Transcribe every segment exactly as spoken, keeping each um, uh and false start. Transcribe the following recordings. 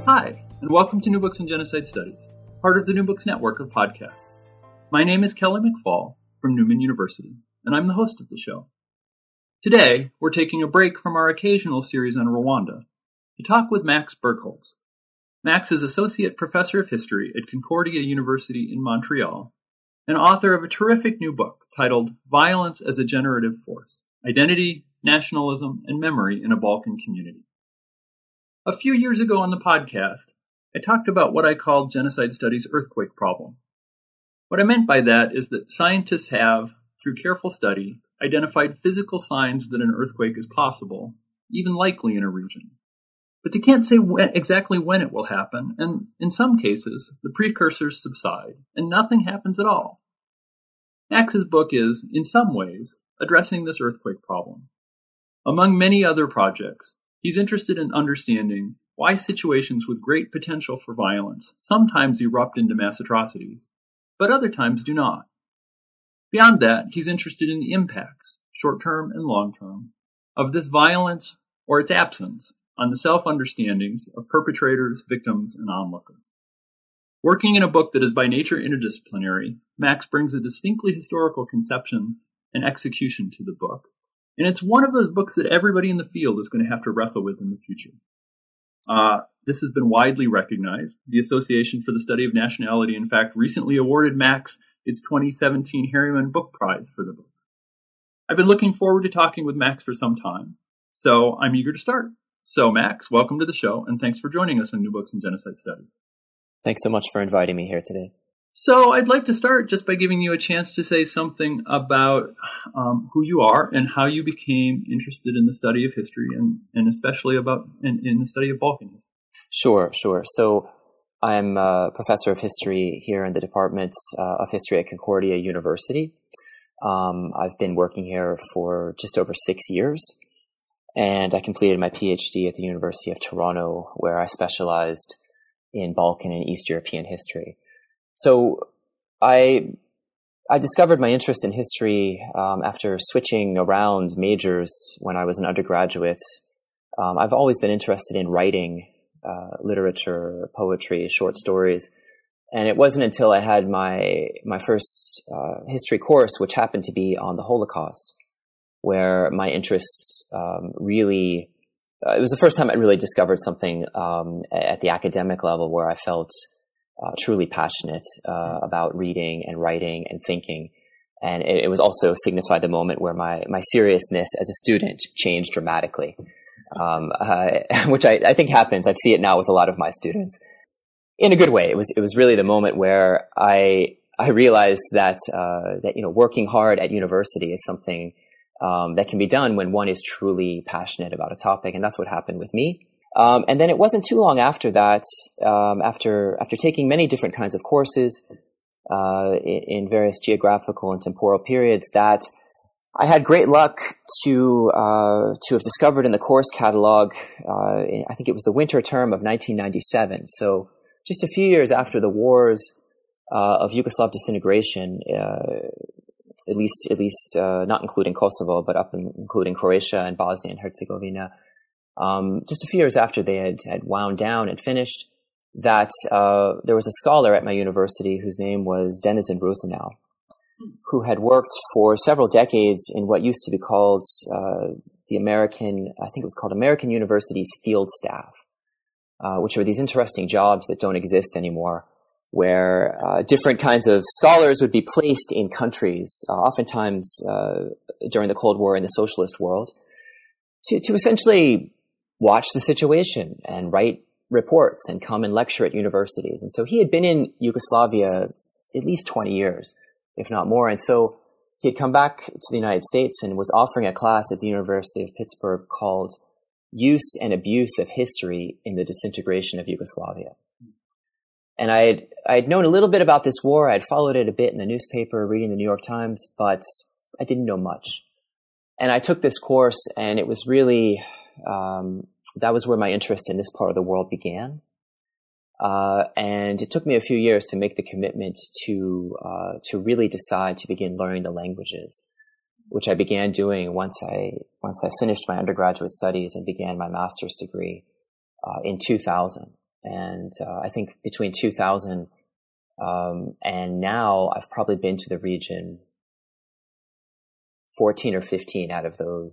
Hi, and welcome to New Books in Genocide Studies, part of the New Books network of podcasts. My name is Kelly McFall from Newman University, and I'm the host of the show. Today, we're taking a break from our occasional series on Rwanda to talk with Max Bergholz. Max is Associate Professor of History at Concordia University in Montreal and author of a terrific new book titled Violence as a Generative Force: Identity, Nationalism, and Memory in a Balkan Community. A few years ago on the podcast, I talked about what I called genocide studies' earthquake problem. What I meant by that is that scientists have, through careful study, identified physical signs that an earthquake is possible, even likely in a region. But they can't say when, exactly when it will happen, and in some cases, the precursors subside, and nothing happens at all. Max's book is, in some ways, addressing this earthquake problem. Among many other projects, he's interested in understanding why situations with great potential for violence sometimes erupt into mass atrocities, but other times do not. Beyond that, he's interested in the impacts, short-term and long-term, of this violence or its absence on the self-understandings of perpetrators, victims, and onlookers. Working in a book that is by nature interdisciplinary, Max brings a distinctly historical conception and execution to the book, and it's one of those books that everybody in the field is going to have to wrestle with in the future. Uh, this has been widely recognized. The Association for the Study of Nationality, in fact, recently awarded Max its twenty seventeen Harriman Book Prize for the book. I've been looking forward to talking with Max for some time, so I'm eager to start. So, Max, welcome to the show, and thanks for joining us on New Books in Genocide Studies. Thanks so much for inviting me here today. So I'd like to start just by giving you a chance to say something about um, who you are and how you became interested in the study of history, and, and especially about in, in the study of Balkan history. Sure, sure. So I'm a professor of history here in the Department uh, of History at Concordia University. Um, I've been working here for just over six years, and I completed my PhD at the University of Toronto, where I specialized in Balkan and East European history. So I I discovered my interest in history um, after switching around majors when I was an undergraduate. Um, I've always been interested in writing uh, literature, poetry, short stories, and it wasn't until I had my my first uh, history course, which happened to be on the Holocaust, where my interests um, really. Uh, it was the first time I really discovered something um, at the academic level where I felt Uh, truly passionate uh, about reading and writing and thinking. And it, it was also signified the moment where my, my seriousness as a student changed dramatically, um, uh, which I, I think happens. I see it now with a lot of my students in a good way. It was, it was really the moment where I, I realized that, uh, that, you know, working hard at university is something um, that can be done when one is truly passionate about a topic. And that's what happened with me. Um, and then it wasn't too long after that, um, after after taking many different kinds of courses uh, in, in various geographical and temporal periods, that I had great luck to uh, to have discovered in the course catalog. Uh, I think it was the winter term of nineteen ninety-seven. So just a few years after the wars uh, of Yugoslav disintegration, uh, at least at least uh, not including Kosovo, but up in, including Croatia and Bosnia and Herzegovina. Um, just a few years after they had, had wound down and finished, that uh, there was a scholar at my university whose name was Denizen Rusanow, who had worked for several decades in what used to be called uh, the American, I think it was called American University's field staff, uh, which are these interesting jobs that don't exist anymore, where uh, different kinds of scholars would be placed in countries, uh, oftentimes uh, during the Cold War in the socialist world, to, to essentially watch the situation and write reports and come and lecture at universities. And so he had been in Yugoslavia at least twenty years, if not more. And so he had come back to the United States and was offering a class at the University of Pittsburgh called Use and Abuse of History in the Disintegration of Yugoslavia. And I had, I had known a little bit about this war. I had followed it a bit in the newspaper, reading the New York Times, but I didn't know much. And I took this course, and it was really... Um, that was where my interest in this part of the world began. Uh, and it took me a few years to make the commitment to, uh, to really decide to begin learning the languages, which I began doing once I, once I finished my undergraduate studies and began my master's degree, uh, in two thousand. And uh, I think between two thousand um, and now, I've probably been to the region fourteen or fifteen out of those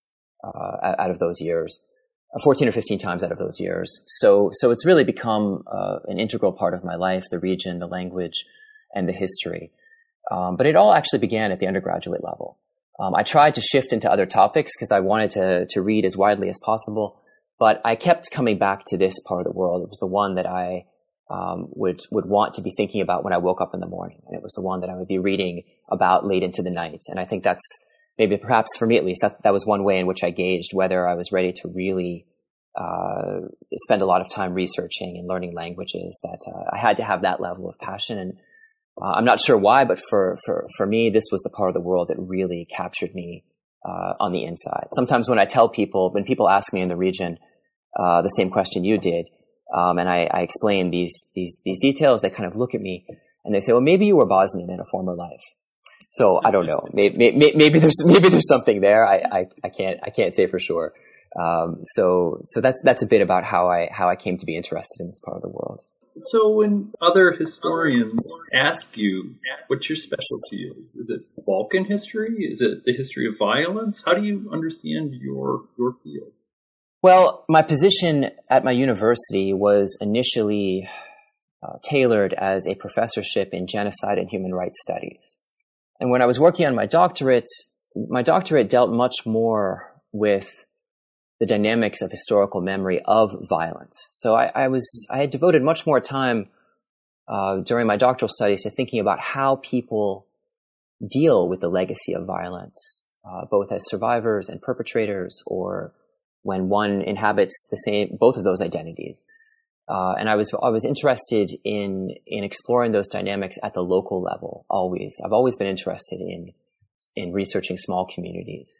uh, out of those years, fourteen or fifteen times out of those years. So, so it's really become uh, an integral part of my life: the region, the language, and the history. Um, but it all actually began at the undergraduate level. Um, I tried to shift into other topics because I wanted to to read as widely as possible, but I kept coming back to this part of the world. It was the one that I um, would would want to be thinking about when I woke up in the morning, and it was the one that I would be reading about late into the night. And I think that's maybe, perhaps for me at least, that that was one way in which I gauged whether I was ready to really uh, spend a lot of time researching and learning languages. That uh, I had to have that level of passion. And Uh, I'm not sure why, but for, for, for me, this was the part of the world that really captured me uh, on the inside. Sometimes when I tell people, when people ask me in the region uh, the same question you did, um, and I, I explain these, these, these details, they kind of look at me and they say, well, maybe you were Bosnian in a former life. So I don't know. Maybe, maybe, maybe there's, maybe there's something there. I, I, I can't, I can't say for sure. Um, so, so that's, that's a bit about how I, how I came to be interested in this part of the world. So when other historians ask you, what's your specialty is? Is it Balkan history? Is it the history of violence? How do you understand your your field? Well, my position at my university was initially uh, tailored as a professorship in genocide and human rights studies. And when I was working on my doctorate, my doctorate dealt much more with the dynamics of historical memory of violence. So I, I was, I had devoted much more time uh, during my doctoral studies to thinking about how people deal with the legacy of violence, uh, both as survivors and perpetrators, or when one inhabits the same, both of those identities. Uh, and I was, I was interested in, in exploring those dynamics at the local level. Always, I've always been interested in, in researching small communities.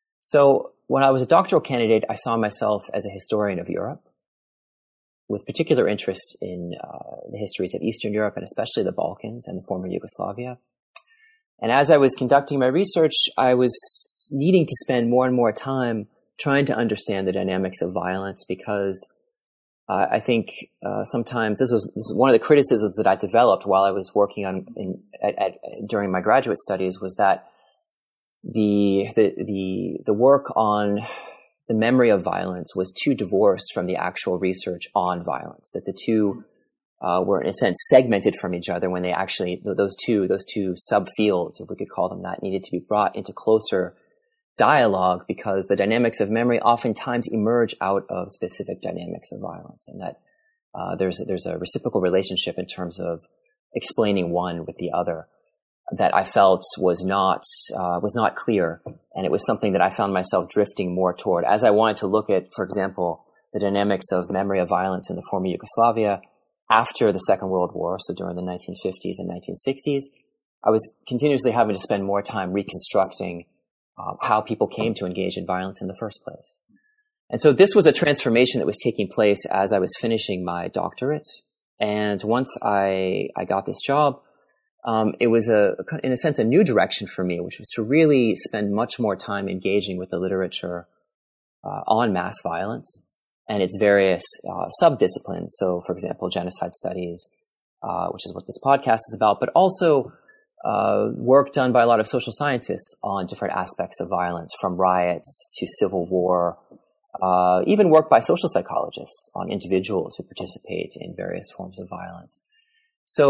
So when I was a doctoral candidate, I saw myself as a historian of Europe, with particular interest in uh, the histories of Eastern Europe and especially the Balkans and the former Yugoslavia. And as I was conducting my research, I was needing to spend more and more time trying to understand the dynamics of violence, because uh, I think uh, sometimes this was, this was one of the criticisms that I developed while I was working on in, at, at, during my graduate studies, was that The, the, the, the work on the memory of violence was too divorced from the actual research on violence, that the two, uh, were in a sense segmented from each other when they actually, those two, those two subfields, if we could call them that, needed to be brought into closer dialogue, because the dynamics of memory oftentimes emerge out of specific dynamics of violence, and that, uh, there's, there's a reciprocal relationship in terms of explaining one with the other that I felt was not uh, was not clear, and it was something that I found myself drifting more toward as I wanted to look at, for example, the dynamics of memory of violence in the former Yugoslavia after the Second World War, so during the nineteen fifties and nineteen sixties. I was continuously having to spend more time reconstructing uh, how people came to engage in violence in the first place. And so this was a transformation that was taking place as I was finishing my doctorate. And once I I got this job, Um, it was a, in a sense, a new direction for me, which was to really spend much more time engaging with the literature uh, on mass violence and its various uh, sub-disciplines. So, for example, genocide studies, uh, which is what this podcast is about, but also uh, work done by a lot of social scientists on different aspects of violence, from riots to civil war, uh, even work by social psychologists on individuals who participate in various forms of violence. So,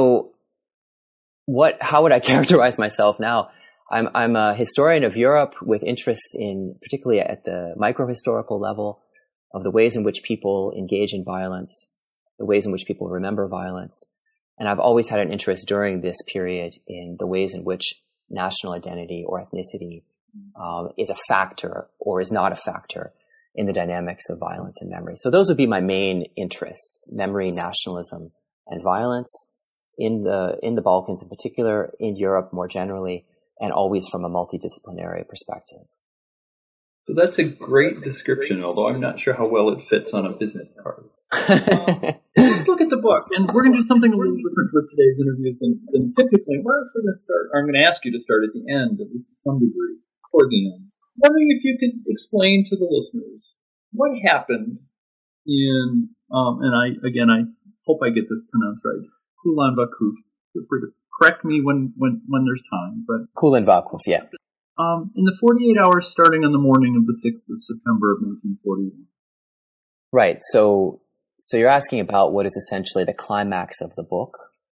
What, how would I characterize myself now? I'm, I'm a historian of Europe with interest in, particularly at the microhistorical level, of the ways in which people engage in violence, the ways in which people remember violence. And I've always had an interest during this period in the ways in which national identity or ethnicity um, is a factor or is not a factor in the dynamics of violence and memory. So those would be my main interests: memory, nationalism, and violence. In the, in the Balkans in particular, in Europe more generally, and always from a multidisciplinary perspective. So that's a great description, although I'm not sure how well it fits on a business card. um, let's look at the book, and we're going to do something a little different with today's interviews than, than typically. We're going to start, I'm going to ask you to start at the end, at least to some degree, toward the end. I'm wondering if you could explain to the listeners what happened in, um, and I, again, I hope I get this pronounced right, Kulan Vakuf. Feel free to correct me when, when, when there's time, but. Kulan Vakuf, yeah. Um, in the forty-eight hours starting on the morning of the sixth of September of nineteen forty-one. Right. So, so you're asking about what is essentially the climax of the book.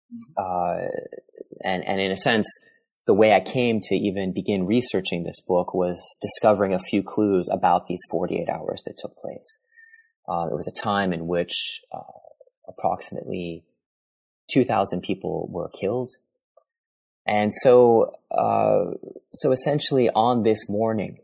Uh, and, and in a sense, the way I came to even begin researching this book was discovering a few clues about these forty-eight hours that took place. Uh, it was a time in which uh, approximately two thousand people were killed. And so, uh, so essentially on this morning,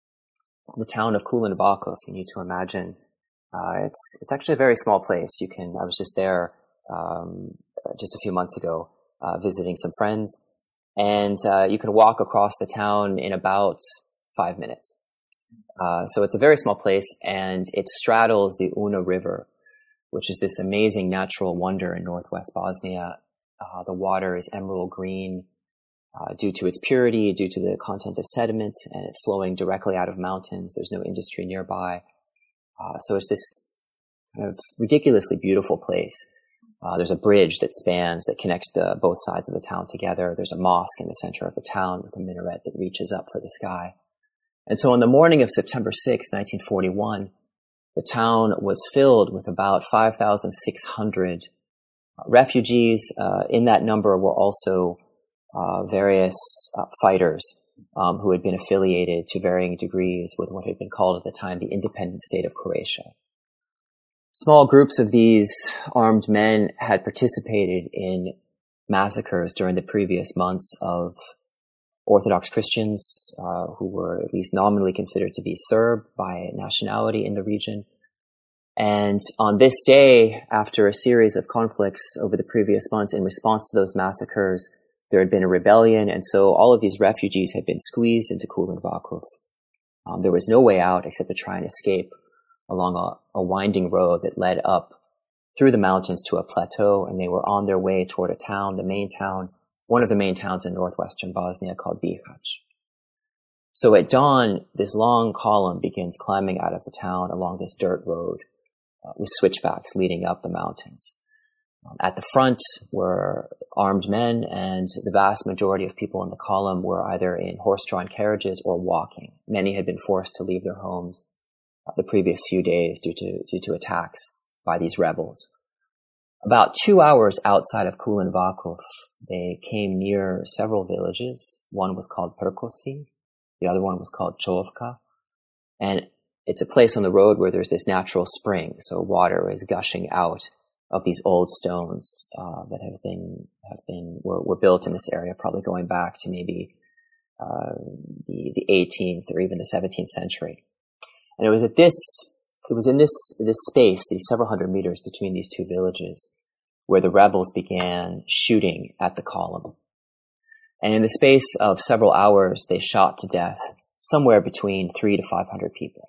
the town of Kulan Vakuf, you need to imagine, uh, it's, it's actually a very small place. You can, I was just there, um, just a few months ago, uh, visiting some friends, and, uh, you can walk across the town in about five minutes. Uh, so it's a very small place, and it straddles the Una River, which is this amazing natural wonder in northwest Bosnia. Uh, the water is emerald green uh, due to its purity, due to the content of sediment, and it's flowing directly out of mountains. There's no industry nearby. Uh, so it's this kind of ridiculously beautiful place. Uh, there's a bridge that spans, that connects the, both sides of the town together. There's a mosque in the center of the town with a minaret that reaches up for the sky. And so on the morning of September sixth, nineteen forty-one, the town was filled with about five thousand six hundred refugees. Uh, in that number were also uh, various uh, fighters um, who had been affiliated to varying degrees with what had been called at the time the independent state of Croatia. Small groups of these armed men had participated in massacres during the previous months of Orthodox Christians uh, who were at least nominally considered to be Serb by nationality in the region. And on this day, after a series of conflicts over the previous months in response to those massacres, there had been a rebellion, and so all of these refugees had been squeezed into Kulan Vakuf. Um, there was no way out except to try and escape along a, a winding road that led up through the mountains to a plateau, and they were on their way toward a town, the main town, one of the main towns in northwestern Bosnia called Bihać. So at dawn, this long column begins climbing out of the town along this dirt road uh, with switchbacks leading up the mountains. Um, at the front were armed men, and the vast majority of people in the column were either in horse-drawn carriages or walking. Many had been forced to leave their homes uh, the previous few days due to, due to attacks by these rebels. About two hours outside of Kulan Vakuf, they came near several villages. One was called Perkosi. The other one was called Chovka. And it's a place on the road where there's this natural spring. So water is gushing out of these old stones uh, that have been, have been, were, were built in this area, probably going back to maybe uh, the, the eighteenth or even the seventeenth century. And it was at this It was in this, this space, these several hundred meters between these two villages, where the rebels began shooting at the column. And in the space of several hours, they shot to death somewhere between three to five hundred people.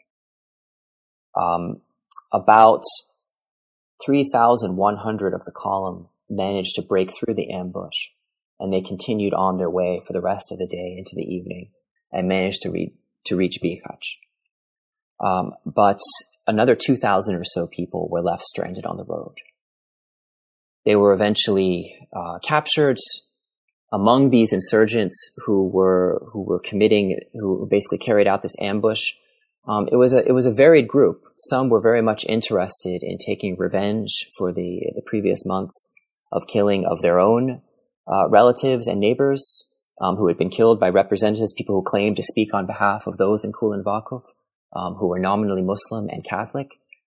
Um, about three thousand one hundred of the column managed to break through the ambush, and they continued on their way for the rest of the day into the evening and managed to, re- to reach Bihać. Um, but another two thousand or so people were left stranded on the road. They were eventually uh, captured. Among these insurgents who were who were committing, who basically carried out this ambush, um, it was a it was a varied group. Some were very much interested in taking revenge for the the previous months of killing of their own uh, relatives and neighbors um, who had been killed by representatives, people who claimed to speak on behalf of those in Kulan Vakuf. Um, who were nominally Muslim and Catholic.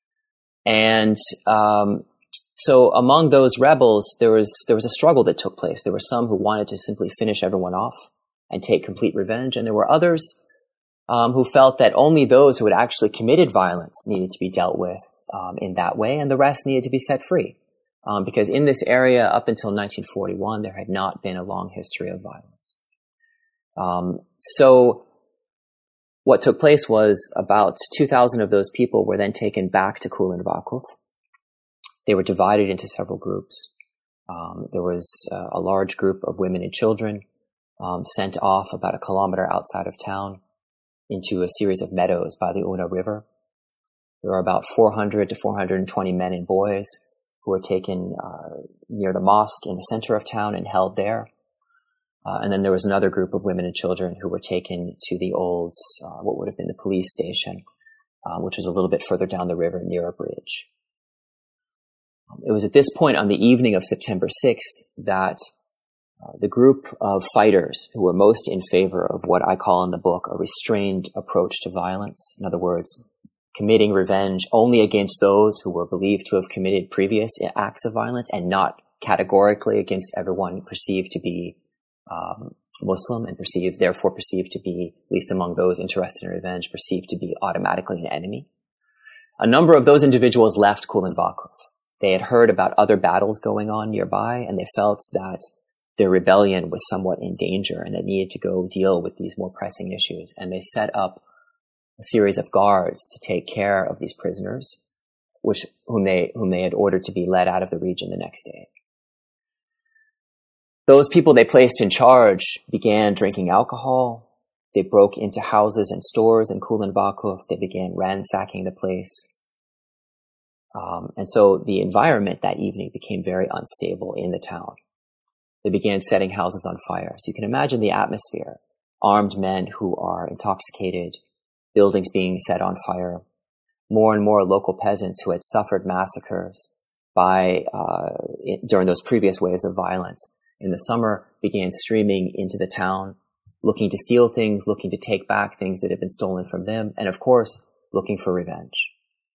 And um, so among those rebels, there was there was a struggle that took place. There were some who wanted to simply finish everyone off and take complete revenge, and there were others um, who felt that only those who had actually committed violence needed to be dealt with um, in that way, and the rest needed to be set free. Um, because in this area, up until nineteen forty-one, there had not been a long history of violence. Um, so what took place was about two thousand of those people were then taken back to Kulan Vakuf. They were divided into several groups. Um, there was uh, a large group of women and children um, sent off about a kilometer outside of town into a series of meadows by the Una River. There were about four hundred to four hundred twenty men and boys who were taken uh, near the mosque in the center of town and held there. Uh, and then there was another group of women and children who were taken to the old, uh, what would have been the police station, uh, which was a little bit further down the river near a bridge. Um, it was at this point on the evening of September sixth that uh, the group of fighters who were most in favor of what I call in the book a restrained approach to violence, in other words, committing revenge only against those who were believed to have committed previous acts of violence and not categorically against everyone perceived to be um, Muslim and perceived, therefore perceived to be, at least among those interested in revenge, perceived to be automatically an enemy. A number of those individuals left Kulin Vakuf. They had heard about other battles going on nearby, and they felt that their rebellion was somewhat in danger and they needed to go deal with these more pressing issues. And they set up a series of guards to take care of these prisoners, which whom they whom they had ordered to be led out of the region the next day. Those people they placed in charge began drinking alcohol. They broke into houses and stores in Kulin Vakuf. They began ransacking the place. Um, and so the environment that evening became very unstable in the town. They began setting houses on fire. So you can imagine the atmosphere. Armed men who are intoxicated, buildings being set on fire, more and more local peasants who had suffered massacres by uh, in, during those previous waves of violence in the summer began streaming into the town, looking to steal things, looking to take back things that had been stolen from them, and of course, looking for revenge.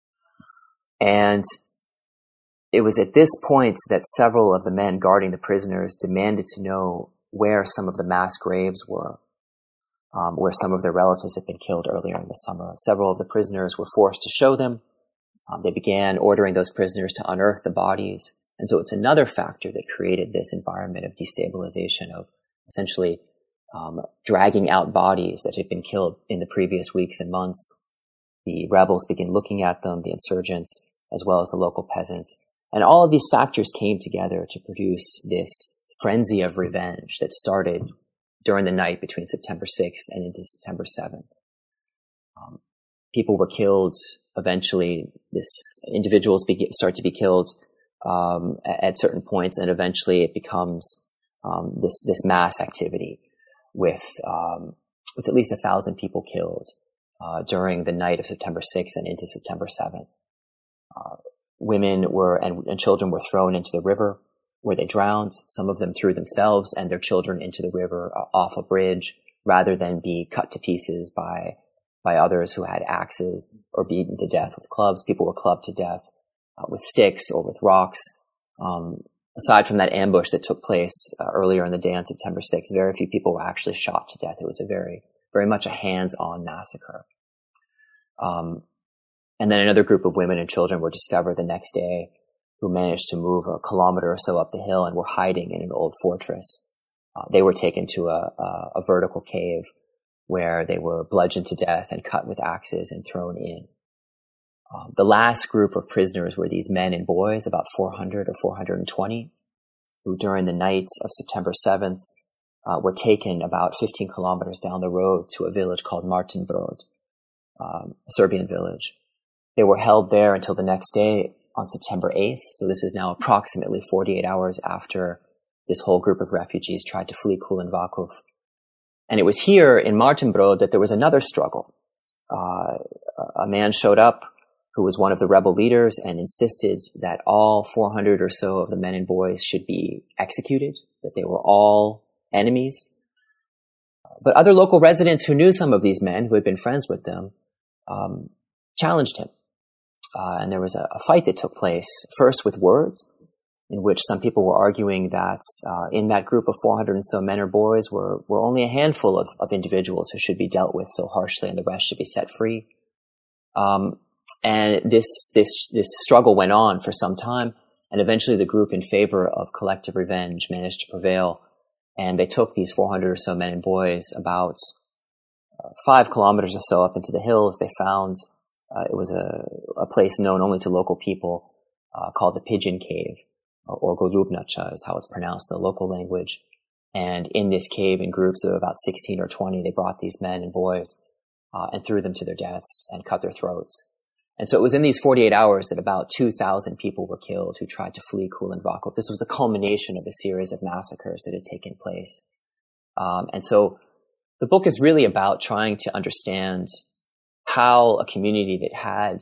And it was at this point that several of the men guarding the prisoners demanded to know where some of the mass graves were, um, where some of their relatives had been killed earlier in the summer. Several of the prisoners were forced to show them. Um, they began ordering those prisoners to unearth the bodies. And so it's another factor that created this environment of destabilization, of essentially um, dragging out bodies that had been killed in the previous weeks and months. The rebels began looking at them, the insurgents, as well as the local peasants. And all of these factors came together to produce this frenzy of revenge that started during the night between September sixth and into September seventh. Um, people were killed. Eventually, this individuals be, start to be killed um, at, at certain points, and eventually it becomes um, this this mass activity with um, with at least a thousand people killed uh, during the night of September sixth and into September seventh. Uh, women were and, and children were thrown into the river where they drowned. Some of them threw themselves and their children into the river uh, off a bridge rather than be cut to pieces by by others who had axes or beaten to death with clubs. People were clubbed to death uh, with sticks or with rocks. Um, aside from that ambush that took place uh, earlier in the day on September sixth, very few people were actually shot to death. It was a very, very much a hands-on massacre. Um, And then another group of women and children were discovered the next day who managed to move a kilometer or so up the hill and were hiding in an old fortress. Uh, they were taken to a, a, a vertical cave where they were bludgeoned to death and cut with axes and thrown in. Um, the last group of prisoners were these men and boys, about four hundred or four hundred twenty, who during the night of September seventh uh, were taken about fifteen kilometers down the road to a village called Martinbrod, um, a Serbian village. They were held there until the next day on September eighth. So this is now approximately forty-eight hours after this whole group of refugees tried to flee Kulin Vakuf. And it was here in Martinbrod that there was another struggle. Uh, a man showed up who was one of the rebel leaders and insisted that all four hundred or so of the men and boys should be executed, that they were all enemies. But other local residents who knew some of these men, who had been friends with them, um, challenged him. Uh, and there was a, a fight that took place, first with words, in which some people were arguing that uh, in that group of four hundred and so men or boys were, were only a handful of, of individuals who should be dealt with so harshly, and the rest should be set free. Um, and this this this struggle went on for some time, and eventually the group in favor of collective revenge managed to prevail, and they took these four hundred or so men and boys about uh, five kilometers or so up into the hills. They found Uh, it was a, a place known only to local people uh, called the Pigeon Cave, or Golubnacha is how it's pronounced in the local language. And in this cave, in groups of about sixteen or twenty, they brought these men and boys uh, and threw them to their deaths and cut their throats. And so it was in these forty-eight hours that about two thousand people were killed who tried to flee Kulan Vakov. This was the culmination of a series of massacres that had taken place. Um, and so the book is really about trying to understand how a community that had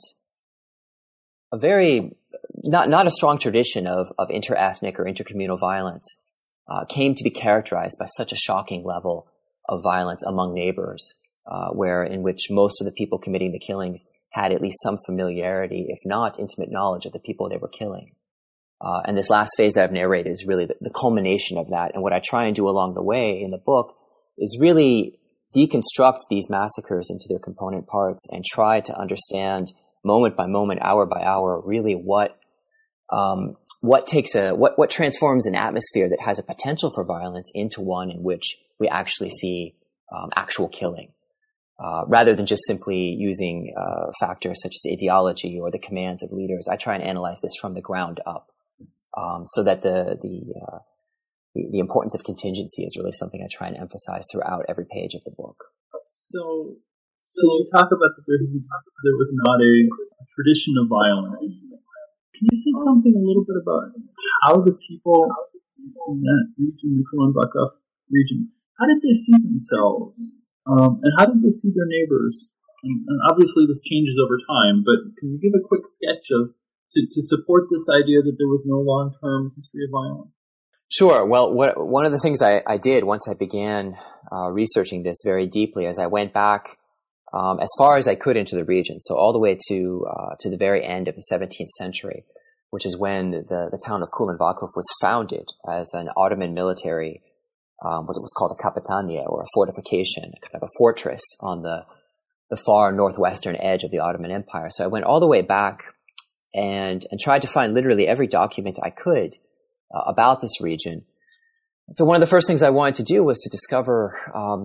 a very, not, not a strong tradition of, of inter-ethnic or intercommunal violence uh, came to be characterized by such a shocking level of violence among neighbors, uh, where in which most of the people committing the killings had at least some familiarity, if not intimate knowledge of the people they were killing. Uh, and this last phase that I've narrated is really the, the culmination of that. And what I try and do along the way in the book is really deconstruct these massacres into their component parts and try to understand moment by moment, hour by hour, really what um, what takes a what what transforms an atmosphere that has a potential for violence into one in which we actually see um, actual killing. Uh, rather than just simply using uh, factors such as ideology or the commands of leaders, I try and analyze this from the ground up, um, so that the the, uh, the the importance of contingency is really something I try and emphasize throughout every page of the book. So, so you talk about that there, there was not a, a tradition of violence. Can you say something a little bit about how the people in that region, the Kulan Vakov region, how did they see themselves? Um, and how did they see their neighbors? And, and obviously this changes over time, but can you give a quick sketch of to, to support this idea that there was no long-term history of violence? Sure. Well, what, one of the things I, I did once I began uh, researching this very deeply is I went back um, as far as I could into the region, so all the way to uh, to the very end of the seventeenth century, which is when the, the town of Kulan Vakov was founded as an Ottoman military Um, what was called a kapitania, or a fortification, kind of a fortress on the the far northwestern edge of the Ottoman Empire. So I went all the way back and and tried to find literally every document I could uh, about this region. So one of the first things I wanted to do was to discover, um,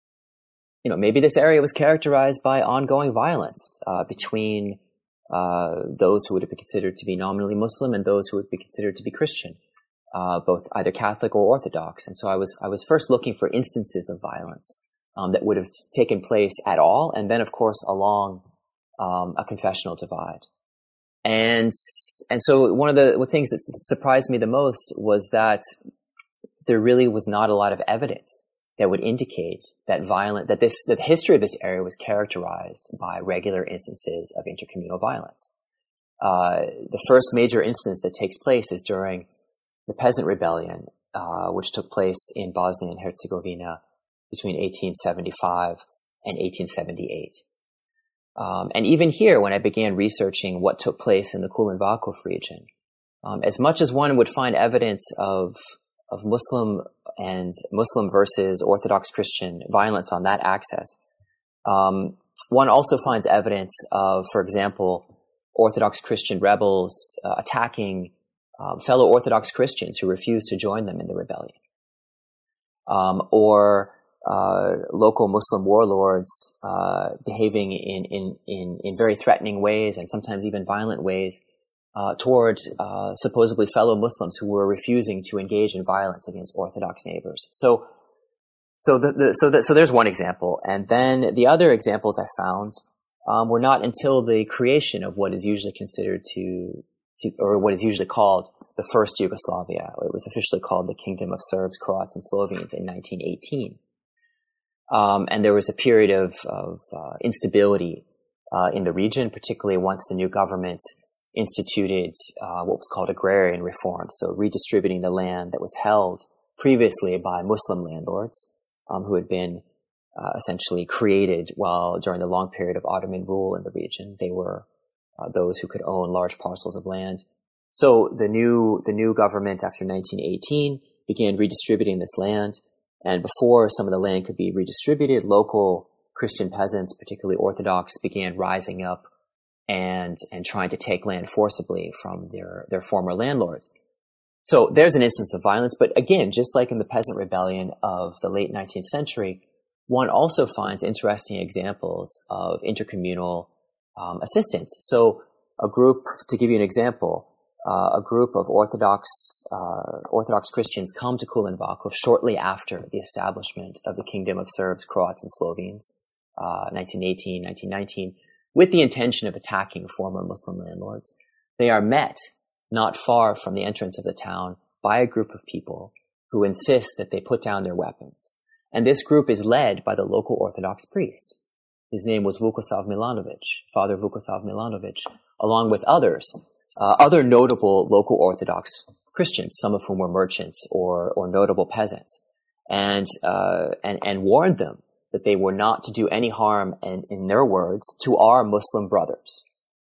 you know, maybe this area was characterized by ongoing violence uh, between uh, those who would be considered to be nominally Muslim and those who would be considered to be Christian. Uh, both either Catholic or Orthodox. And so I was I was first looking for instances of violence um, that would have taken place at all, and then, of course, along um, a confessional divide. And and so one of the things that surprised me the most was that there really was not a lot of evidence that would indicate that violent that this that the history of this area was characterized by regular instances of intercommunal violence. Uh, the first major instance that takes place is during the Peasant Rebellion, uh, which took place in Bosnia and Herzegovina between eighteen seventy-five and eighteen seventy-eight. Um, and even here, when I began researching what took place in the Kulan Vakov region, um, as much as one would find evidence of of Muslim and Muslim versus Orthodox Christian violence on that axis, um, one also finds evidence of, for example, Orthodox Christian rebels uh, attacking Um, fellow Orthodox Christians who refused to join them in the rebellion, um, or uh, local Muslim warlords uh, behaving in, in in in very threatening ways and sometimes even violent ways uh, toward uh, supposedly fellow Muslims who were refusing to engage in violence against Orthodox neighbors. So, so the, the so the, so there's one example, and then the other examples I found um, were not until the creation of what is usually considered to To, or what is usually called the first Yugoslavia. It was officially called the Kingdom of Serbs, Croats, and Slovenes in nineteen eighteen. Um, and there was a period of, of uh, instability uh, in the region, particularly once the new government instituted uh, what was called agrarian reform, so redistributing the land that was held previously by Muslim landlords um, who had been uh, essentially created while during the long period of Ottoman rule in the region. They were Uh, those who could own large parcels of land. So the new the new government after nineteen eighteen began redistributing this land, and before some of the land could be redistributed, local Christian peasants, particularly Orthodox, began rising up and and trying to take land forcibly from their their former landlords. So there's an instance of violence, but again, just like in the Peasant Rebellion of the late nineteenth century, one also finds interesting examples of intercommunal Um, assistance. So a group, to give you an example, uh, a group of Orthodox uh, Orthodox Christians come to Kulan Vakov shortly after the establishment of the Kingdom of Serbs, Croats, and Slovenes, uh, nineteen eighteen, nineteen nineteen. with the intention of attacking former Muslim landlords. They are met not far from the entrance of the town by a group of people who insist that they put down their weapons. And this group is led by the local Orthodox priest. His name was Vukosav Milanovic, Father Vukosav Milanovic, along with others, uh, other notable local Orthodox Christians, some of whom were merchants or, or notable peasants, and, uh, and, and warned them that they were not to do any harm, and in their words, to our Muslim brothers.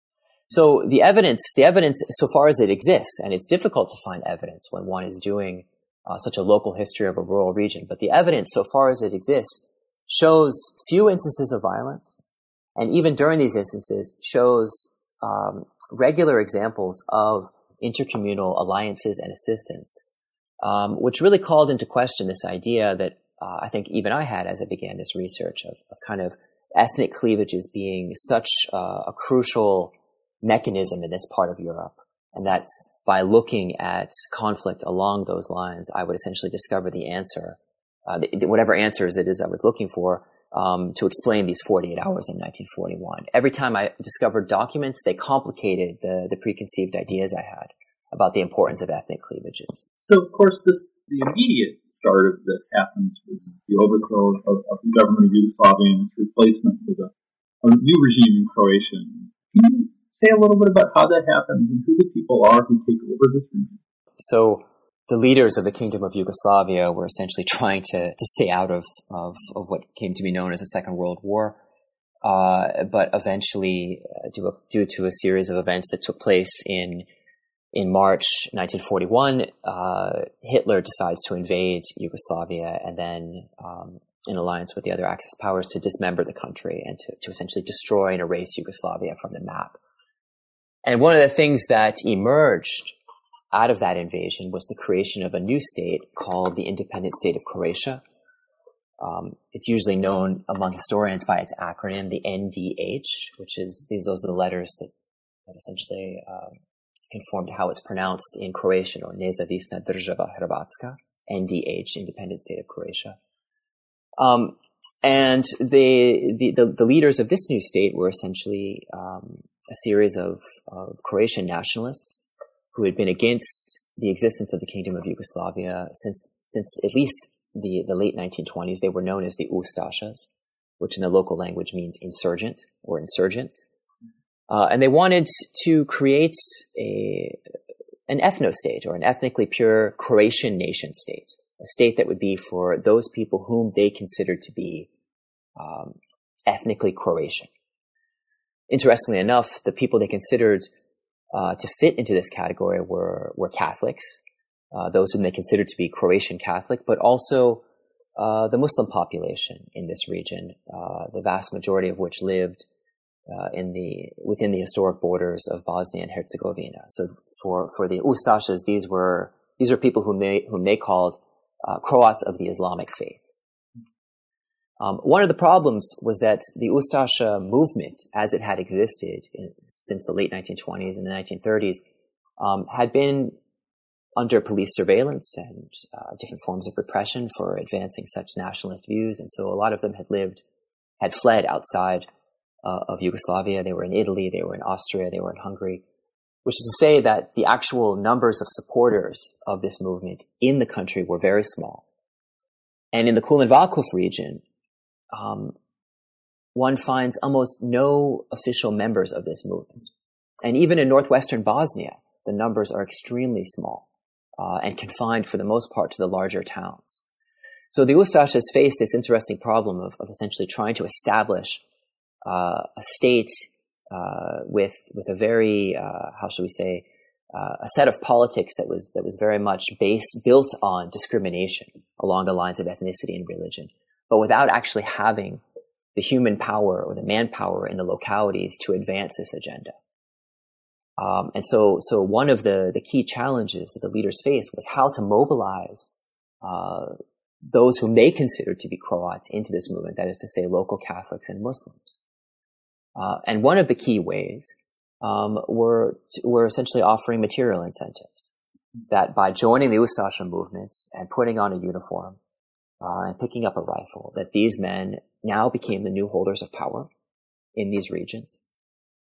So the evidence, the evidence, so far as it exists, and it's difficult to find evidence when one is doing uh, such a local history of a rural region, but the evidence, so far as it exists, shows few instances of violence, and even during these instances, shows um, regular examples of intercommunal alliances and assistance, um, which really called into question this idea that uh, I think even I had as I began this research of, of kind of ethnic cleavages being such uh, a crucial mechanism in this part of Europe, and that by looking at conflict along those lines, I would essentially discover the answer, uh, the, whatever answers it is I was looking for, um, to explain these forty-eight hours in nineteen forty-one. Every time I discovered documents, they complicated the, the preconceived ideas I had about the importance of ethnic cleavages. So, of course, this the immediate start of this happens with the overthrow of, of the government of Yugoslavia and its replacement with a, a new regime in Croatia. Can you say a little bit about how that happens and who the people are who take over this region? So the leaders of the Kingdom of Yugoslavia were essentially trying to, to stay out of, of, of what came to be known as the Second World War. Uh, but eventually, uh, due, due to a series of events that took place in in March nineteen forty-one, uh, Hitler decides to invade Yugoslavia and then, um, in alliance with the other Axis powers, to dismember the country and to, to essentially destroy and erase Yugoslavia from the map. And one of the things that emerged out of that invasion was the creation of a new state called the Independent State of Croatia. Um, it's usually known among historians by its acronym, the N D H, which is, these, those are the letters that, that essentially um, conform to how it's pronounced in Croatian, or Nezavisna Država Hrvatska, N D H, Independent State of Croatia. Um, and the, the, the, the leaders of this new state were essentially um, a series of, of Croatian nationalists who had been against the existence of the Kingdom of Yugoslavia since since at least the, the late nineteen twenties. They were known as the Ustašas, which in the local language means insurgent or insurgents. Uh, and they wanted to create a an ethno-state, or an ethnically pure Croatian nation state, a state that would be for those people whom they considered to be um, ethnically Croatian. Interestingly enough, the people they considered uh, to fit into this category were were Catholics, uh, those whom they considered to be Croatian Catholic, but also uh, the Muslim population in this region, uh, the vast majority of which lived uh, in the within the historic borders of Bosnia and Herzegovina. So, for for the Ustašas, these were these were people whom they whom they called uh, Croats of the Islamic faith. Um, one of the problems was that the Ustaša movement, as it had existed in, since the late nineteen twenties and the nineteen thirties, um, had been under police surveillance and uh, different forms of repression for advancing such nationalist views. And so a lot of them had lived, had fled outside uh, of Yugoslavia. They were in Italy, they were in Austria, they were in Hungary, which is to say that the actual numbers of supporters of this movement in the country were very small. And in the Kulan Vakuf region, Um, one finds almost no official members of this movement. And even in northwestern Bosnia, the numbers are extremely small uh, and confined for the most part to the larger towns. So the Ustašas faced this interesting problem of, of essentially trying to establish uh, a state uh, with with a very, uh, how should we say, uh, a set of politics that was that was very much based built on discrimination along the lines of ethnicity and religion, but without actually having the human power or the manpower in the localities to advance this agenda. Um, and so, so one of the, the key challenges that the leaders faced was how to mobilize uh, those whom they considered to be Croats into this movement, that is to say, local Catholics and Muslims. Uh, and one of the key ways um, were were essentially offering material incentives, that by joining the Ustaša movements and putting on a uniform, Uh, and picking up a rifle, that these men now became the new holders of power in these regions.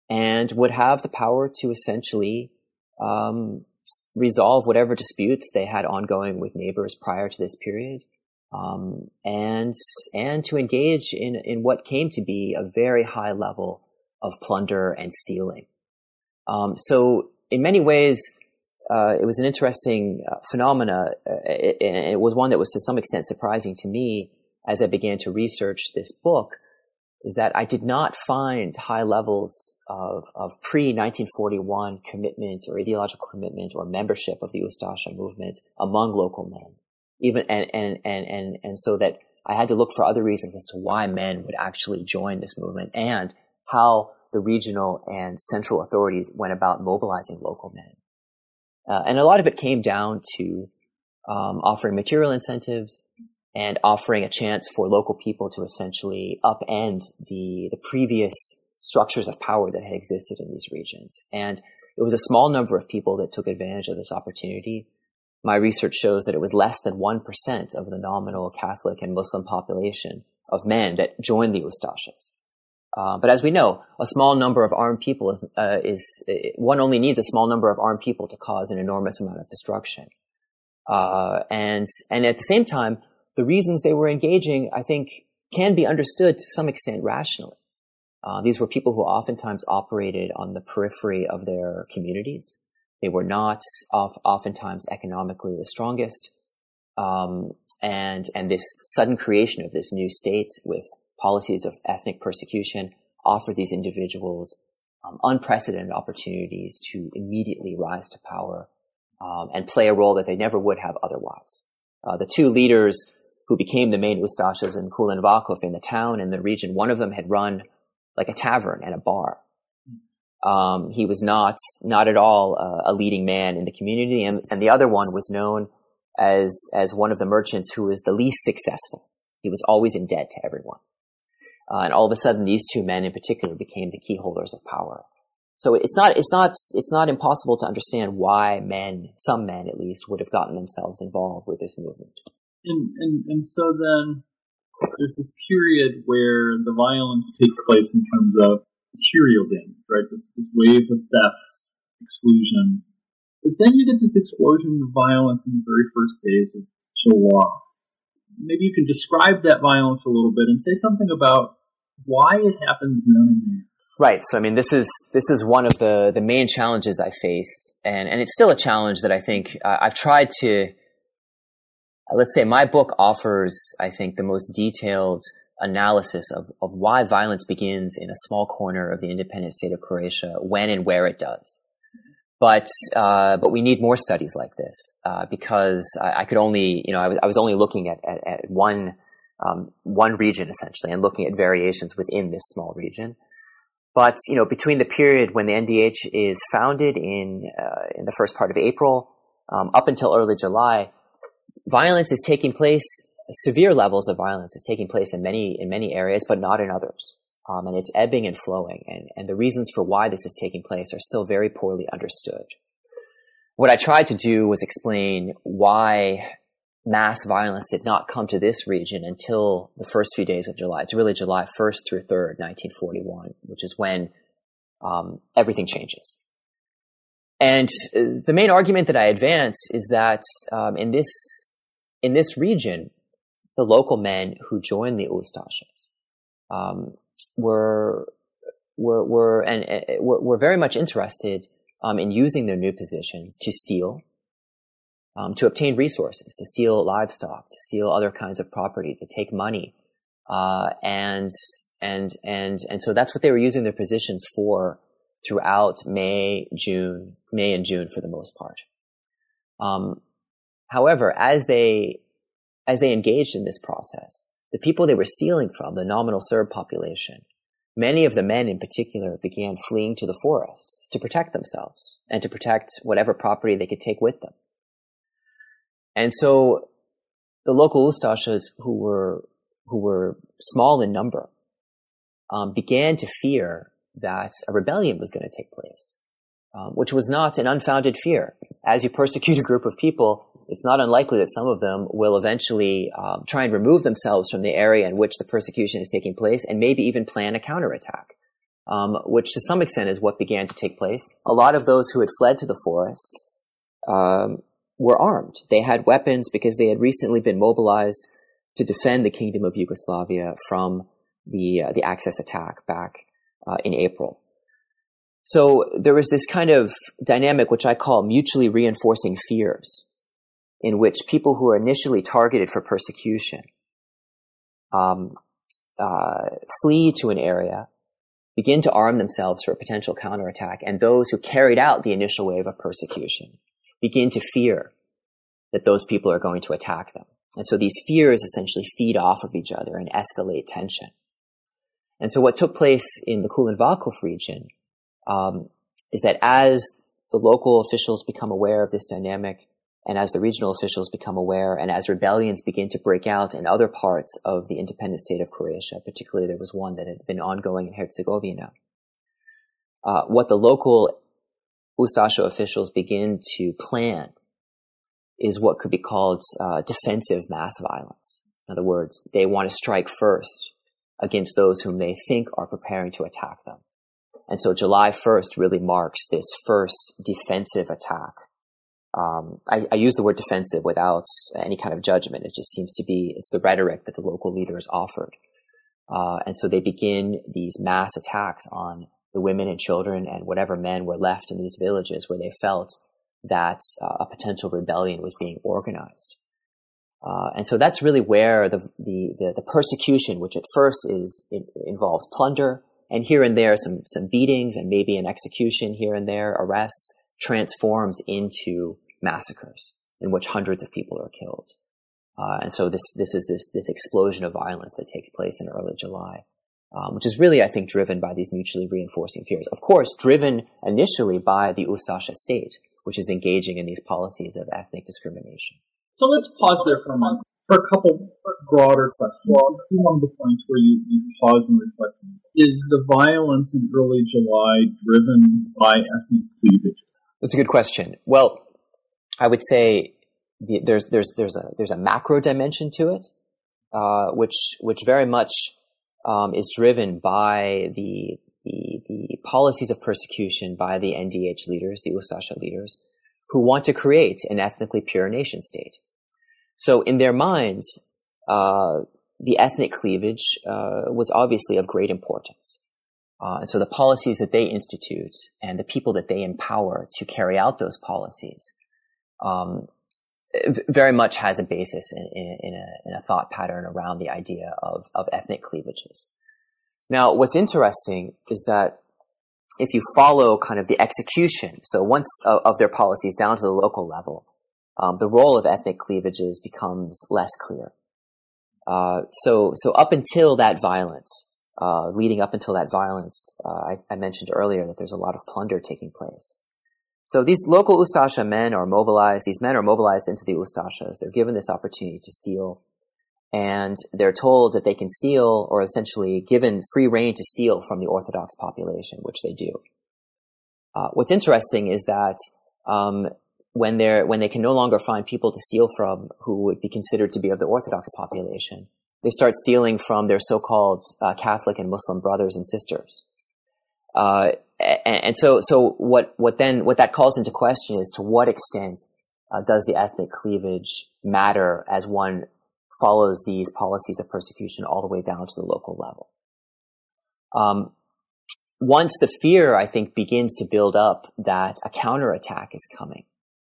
and would have the power to essentially um, resolve whatever disputes they had ongoing with neighbors prior to this period, um, and and to engage in in what came to be a very high level of plunder and stealing. Um, so in many ways, uh, it was an interesting uh, phenomena. Uh, it, it was one that was to some extent surprising to me as I began to research this book, is that I did not find high levels of, of pre nineteen forty-one commitment or ideological commitment or membership of the Ustasha movement among local men. Even, and, and, and, and, and so that I had to look for other reasons as to why men would actually join this movement and how the regional and central authorities went about mobilizing local men. Uh, and a lot of it came down to um, offering material incentives and offering a chance for local people to essentially upend the, the previous structures of power that had existed in these regions. And it was a small number of people that took advantage of this opportunity. My research shows that it was less than one percent of the nominal Catholic and Muslim population of men that joined the Ustashas. Uh, but as we know, a small number of armed people is, uh, is, one only needs a small number of armed people to cause an enormous amount of destruction. Uh, and, and at the same time, the reasons they were engaging, I think, can be understood to some extent rationally. Uh, these were people who oftentimes operated on the periphery of their communities. They were not oft, oftentimes economically the strongest. Um, and, and this sudden creation of this new state with policies of ethnic persecution offered these individuals um, unprecedented opportunities to immediately rise to power um, and play a role that they never would have otherwise. Uh, the two leaders who became the main Ustashas in Kulan Vakuf in the town and the region, one of them had run like a tavern and a bar. Um, he was not, not at all uh, a leading man in the community, and, and the other one was known as, as one of the merchants who was the least successful. He was always in debt to everyone. Uh, and all of a sudden, these two men in particular became the key holders of power. So it's not, it's not, it's not impossible to understand why men, some men at least, would have gotten themselves involved with this movement. And, and, and so then there's this period where the violence takes place in terms of material damage, right? This, this wave of thefts, exclusion. But then you get this explosion of violence in the very first days of Shalwar. Maybe you can describe that violence a little bit and say something about why it happens then and there. Right. So, I mean, this is this is one of the, the main challenges I faced, and, and it's still a challenge that I think uh, I've tried to, uh, let's say my book offers, I think, the most detailed analysis of, of why violence begins in a small corner of the independent state of Croatia, when and where it does. But uh, but we need more studies like this uh, because I, I could only, you know, I was, I was only looking at, at, at one um, one region essentially and looking at variations within this small region. But, you know, between the period when the N D H is founded in uh, in the first part of April um, up until early July, violence is taking place. Severe levels of violence is taking place in many in many areas, but not in others. Um, and it's ebbing and flowing, and, and the reasons for why this is taking place are still very poorly understood. What I tried to do was explain why mass violence did not come to this region until the first few days of July. It's really July first through third, nineteen forty-one, which is when um, everything changes. And uh, the main argument that I advance is that um, in this in this region, the local men who joined the Ustashas um, were were were and uh, were, were very much interested um, in using their new positions to steal, um, to obtain resources, to steal livestock, to steal other kinds of property, to take money, uh, and and and and so that's what they were using their positions for throughout May, June, May and June for the most part. Um, however, as they as they engaged in this process, the people they were stealing from, the nominal Serb population, many of the men in particular began fleeing to the forests to protect themselves and to protect whatever property they could take with them. And so the local Ustashas who were who were small in number um, began to fear that a rebellion was going to take place, um, which was not an unfounded fear. As you persecute a group of people, it's not unlikely that some of them will eventually um, try and remove themselves from the area in which the persecution is taking place and maybe even plan a counterattack. um, which to some extent is what began to take place. A lot of those who had fled to the forests um, were armed. They had weapons because they had recently been mobilized to defend the Kingdom of Yugoslavia from the uh, the Axis attack back uh, in April. So there was this kind of dynamic, which I call mutually reinforcing fears, in which people who are initially targeted for persecution um, uh, flee to an area, begin to arm themselves for a potential counterattack, and those who carried out the initial wave of persecution begin to fear that those people are going to attack them. And so these fears essentially feed off of each other and escalate tension. And so what took place in the Kulan Valkov region um, is that as the local officials become aware of this dynamic, and as the regional officials become aware, and as rebellions begin to break out in other parts of the independent state of Croatia, particularly there was one that had been ongoing in Herzegovina, uh, what the local Ustasha officials begin to plan is what could be called uh, defensive mass violence. In other words, they want to strike first against those whom they think are preparing to attack them. And so July first really marks this first defensive attack. Um, I, I use the word defensive without any kind of judgment. It just seems to be, it's the rhetoric that the local leaders offered. Uh, and so they begin these mass attacks on the women and children and whatever men were left in these villages where they felt that uh, a potential rebellion was being organized. Uh, and so that's really where the, the, the, the persecution, which at first is, it involves plunder, and here and there some, some beatings and maybe an execution here and there, arrests, transforms into massacres in which hundreds of people are killed. Uh, and so this, this is this, this explosion of violence that takes place in early July, um, which is really, I think, driven by these mutually reinforcing fears. Of course, driven initially by the Ustasha state, which is engaging in these policies of ethnic discrimination. So let's pause there for a moment for a couple broader questions. One of the points where you, you pause and reflect is the violence in early July driven by ethnic cleavage? That's a good question. Well, I would say the, there's there's there's a there's a macro dimension to it, uh, which which very much um, is driven by the the the policies of persecution by the N D H leaders, the Ustasha leaders, who want to create an ethnically pure nation state. So in their minds, uh, the ethnic cleavage uh, was obviously of great importance. Uh, and so the policies that they institute and the people that they empower to carry out those policies um, very much has a basis in, in, in, a, in a thought pattern around the idea of, of ethnic cleavages. Now, what's interesting is that if you follow kind of the execution, so once uh, of their policies down to the local level, um, the role of ethnic cleavages becomes less clear. Uh, so, so up until that violence, Uh, leading up until that violence, uh, I, I mentioned earlier that there's a lot of plunder taking place. So these local Ustasha men are mobilized, these men are mobilized into the Ustashas. They're given this opportunity to steal, and they're told that they can steal, or essentially given free rein to steal from the Orthodox population, which they do. Uh, what's interesting is that um, when they're when they can no longer find people to steal from who would be considered to be of the Orthodox population, they start stealing from their so-called uh, Catholic and Muslim brothers and sisters. Uh, and, and so, so what, what then, what that calls into question is to what extent uh, does the ethnic cleavage matter as one follows these policies of persecution all the way down to the local level? Um, once the fear, I think, begins to build up that a counterattack is coming,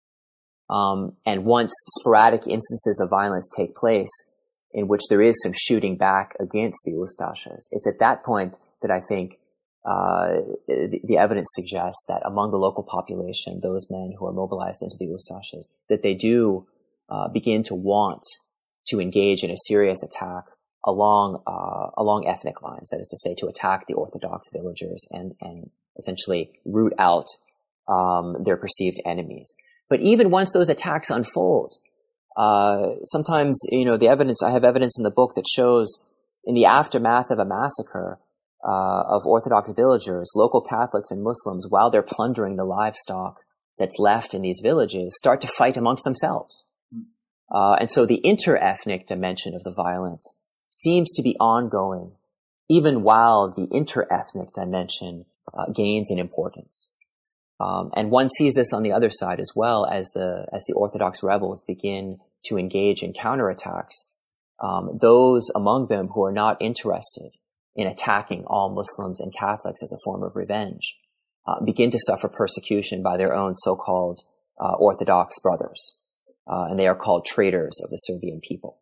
um, and once sporadic instances of violence take place, in which there is some shooting back against the Ustashas, it's at that point that I think uh, the, the evidence suggests that among the local population, those men who are mobilized into the Ustashas, that they do uh, begin to want to engage in a serious attack along uh, along ethnic lines, that is to say, to attack the Orthodox villagers and, and essentially root out um, their perceived enemies. But even once those attacks unfold, Uh, sometimes, you know, the evidence, I have evidence in the book that shows in the aftermath of a massacre uh, of Orthodox villagers, local Catholics and Muslims, while they're plundering the livestock that's left in these villages, start to fight amongst themselves. Uh, and so the inter-ethnic dimension of the violence seems to be ongoing even while the inter-ethnic dimension uh, gains in importance. Um, and one sees this on the other side as well as the as the Orthodox rebels begin to engage in counterattacks. Um, those among them who are not interested in attacking all Muslims and Catholics as a form of revenge uh, begin to suffer persecution by their own so-called uh, Orthodox brothers, uh, and they are called traitors of the Serbian people.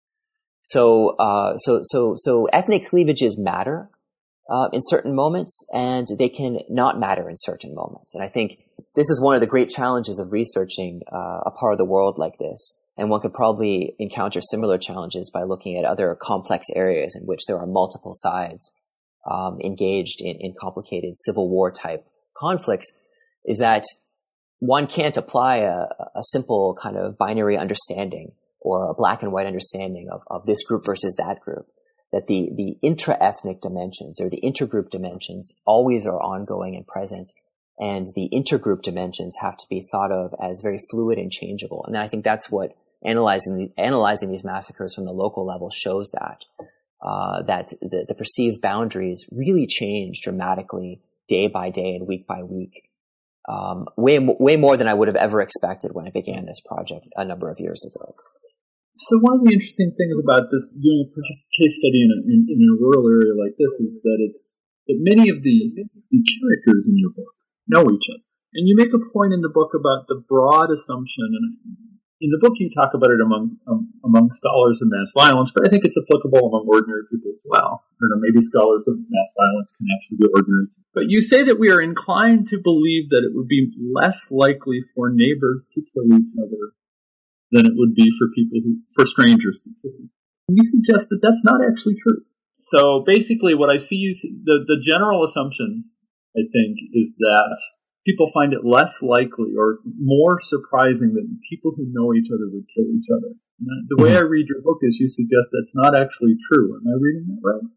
So, uh, so, so, so ethnic cleavages matter uh, in certain moments, and they can not matter in certain moments. And I think this is one of the great challenges of researching uh, a part of the world like this. And one could probably encounter similar challenges by looking at other complex areas in which there are multiple sides um, engaged in, in complicated civil war type conflicts. Is that one can't apply a, a simple kind of binary understanding or a black and white understanding of, of this group versus that group, that the, the intra-ethnic dimensions or the intergroup dimensions always are ongoing and present, and the intergroup dimensions have to be thought of as very fluid and changeable. And I think that's what analyzing the, analyzing these massacres from the local level shows that, uh, that the, the perceived boundaries really change dramatically day by day and week by week, um, way, way more than I would have ever expected when I began this project a number of years ago. So one of the interesting things about this, doing a case study in a, in, in a rural area like this, is that it's that many of the, the characters in your book know each other. And you make a point in the book about the broad assumption, and in the book you talk about it among um, among scholars of mass violence, but I think it's applicable among ordinary people as well. I don't know, maybe scholars of mass violence can actually be ordinary. But you say that we are inclined to believe that it would be less likely for neighbors to kill each other than it would be for people who, for strangers to kill. And you suggest that that's not actually true. So basically what I see you, the, the general assumption, I think, is that people find it less likely or more surprising that people who know each other would kill each other. And the way I read your book is you suggest that's not actually true. Am I reading that right?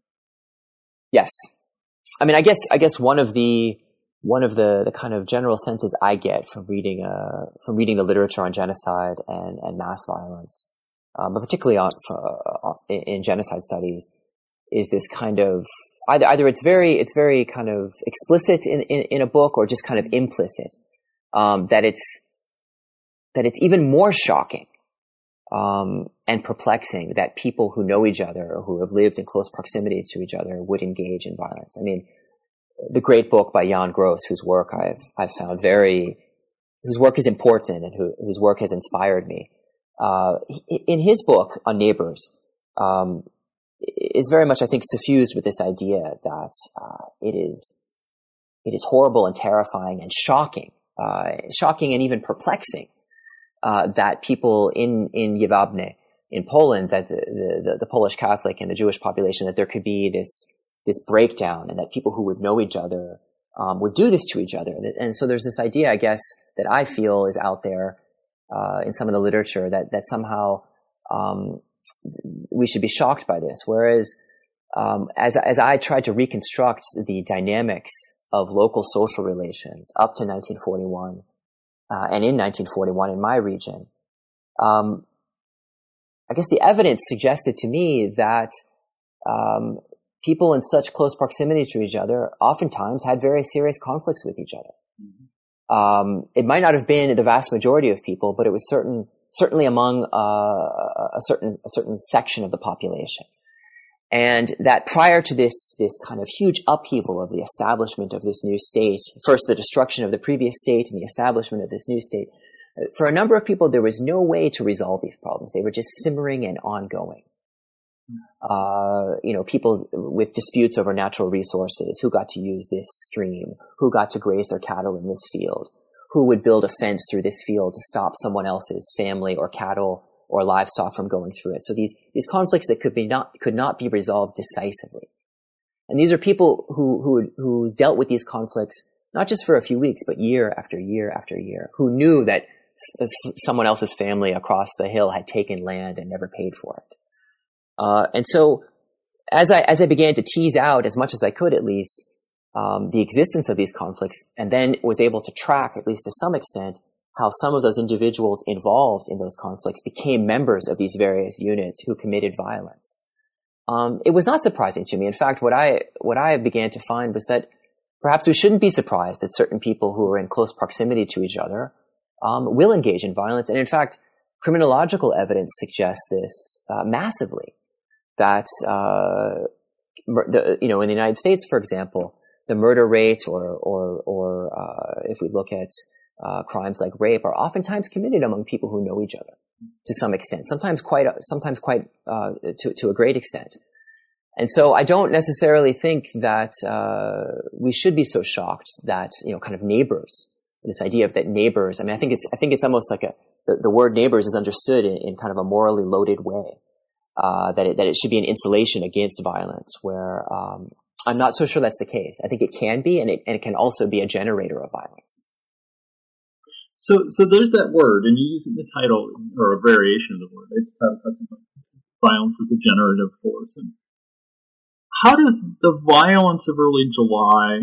Yes. I mean, I guess, I guess one of the, One of the, the kind of general senses I get from reading uh, from reading the literature on genocide and, and mass violence, um, but particularly on uh, in, in genocide studies, is this kind of either either it's very it's very kind of explicit in, in, in a book, or just kind of implicit, um, that it's that it's even more shocking um, and perplexing that people who know each other or who have lived in close proximity to each other would engage in violence. I mean, the great book by Jan Gross, whose work I've I've found very, whose work is important and who, whose work has inspired me. Uh, in his book on neighbors, um, is very much, I think, suffused with this idea that uh, it is it is horrible and terrifying and shocking, uh, shocking and even perplexing uh, that people in in Jedwabne, in Poland, that the, the the Polish Catholic and the Jewish population, that there could be this. this breakdown, and that people who would know each other um, would do this to each other. And, and so there's this idea, I guess, that I feel is out there uh, in some of the literature that that somehow um, we should be shocked by this. Whereas um, as, as I tried to reconstruct the dynamics of local social relations up to nineteen forty-one uh, and in nineteen forty-one in my region, um, I guess the evidence suggested to me that um, people in such close proximity to each other oftentimes had very serious conflicts with each other. Mm-hmm. Um, it might not have been the vast majority of people, but it was certain, certainly among uh, a certain a certain section of the population. And that prior to this this kind of huge upheaval of the establishment of this new state, first the destruction of the previous state and the establishment of this new state, for a number of people there was no way to resolve these problems. They were just simmering and ongoing. Uh, you know, people with disputes over natural resources, who got to use this stream, who got to graze their cattle in this field, who would build a fence through this field to stop someone else's family or cattle or livestock from going through it. So these, these conflicts that could be not, could not be resolved decisively. And these are people who, who, who dealt with these conflicts, not just for a few weeks, but year after year after year, who knew that s- someone else's family across the hill had taken land and never paid for it. Uh, and so as I, as I began to tease out as much as I could, at least, um, the existence of these conflicts, and then was able to track, at least to some extent, how some of those individuals involved in those conflicts became members of these various units who committed violence. um, it was not surprising to me. In fact, what I what I began to find was that perhaps we shouldn't be surprised that certain people who are in close proximity to each other um, will engage in violence. And in fact, criminological evidence suggests this uh, massively. That uh, the, you know, in the United States, for example, the murder rate, or or or uh, if we look at uh, crimes like rape, are oftentimes committed among people who know each other to some extent. Sometimes quite, sometimes quite uh, to to a great extent. And so, I don't necessarily think that uh, we should be so shocked that, you know, kind of neighbors. This idea of that neighbors. I mean, I think it's I think it's almost like a the, the word neighbors is understood in, in kind of a morally loaded way. Uh, that it, that it should be an insulation against violence, where um, I'm not so sure that's the case. I think it can be, and it and it can also be a generator of violence. So, so there's that word, and you use it in the title, or a variation of the word. It's talking about violence as a generative force. And how does the violence of early July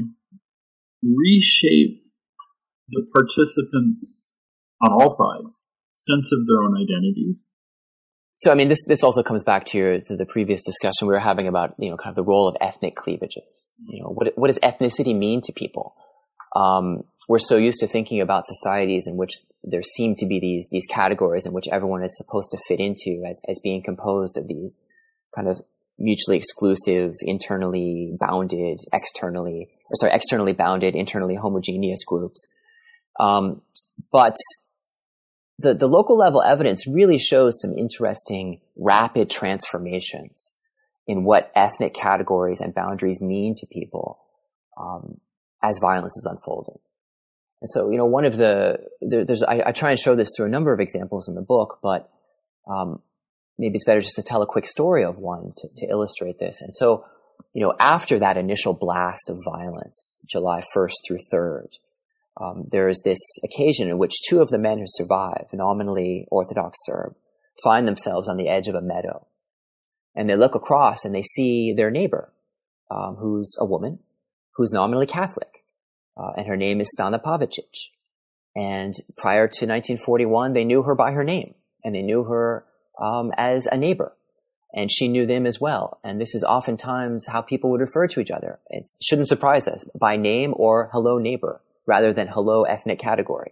reshape the participants on all sides' sense of their own identities? So, I mean, this, this also comes back to your, to the previous discussion we were having about, you know, kind of the role of ethnic cleavages. You know, what, what does ethnicity mean to people? Um, we're so used to thinking about societies in which there seem to be these, these categories in which everyone is supposed to fit into as, as being composed of these kind of mutually exclusive, internally bounded, externally, or sorry, externally bounded, internally homogeneous groups. Um, but The, the local level evidence really shows some interesting rapid transformations in what ethnic categories and boundaries mean to people um, as violence is unfolding. And so, you know, one of the, there, there's, I, I try and show this through a number of examples in the book, but um, maybe it's better just to tell a quick story of one to, to illustrate this. And so, you know, after that initial blast of violence, July first through third, Um, there is this occasion in which two of the men who survive, nominally Orthodox Serb, find themselves on the edge of a meadow. And they look across and they see their neighbor, um, who's a woman, who's nominally Catholic. Uh, and her name is Stana Pavicic. And prior to nineteen forty-one, they knew her by her name. And they knew her um, as a neighbor. And she knew them as well. And this is oftentimes how people would refer to each other. It shouldn't surprise us, by name or hello neighbor, rather than hello ethnic category.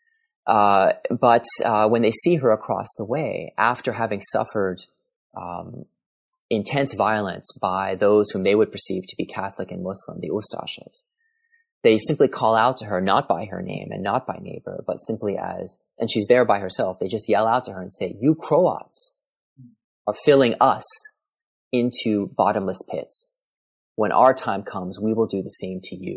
Uh, but uh, when they see her across the way, after having suffered um, intense violence by those whom they would perceive to be Catholic and Muslim, the Ustashas, they simply call out to her, not by her name and not by neighbor, but simply as, and she's there by herself, they just yell out to her and say, "You Croats are filling us into bottomless pits. When our time comes, we will do the same to you."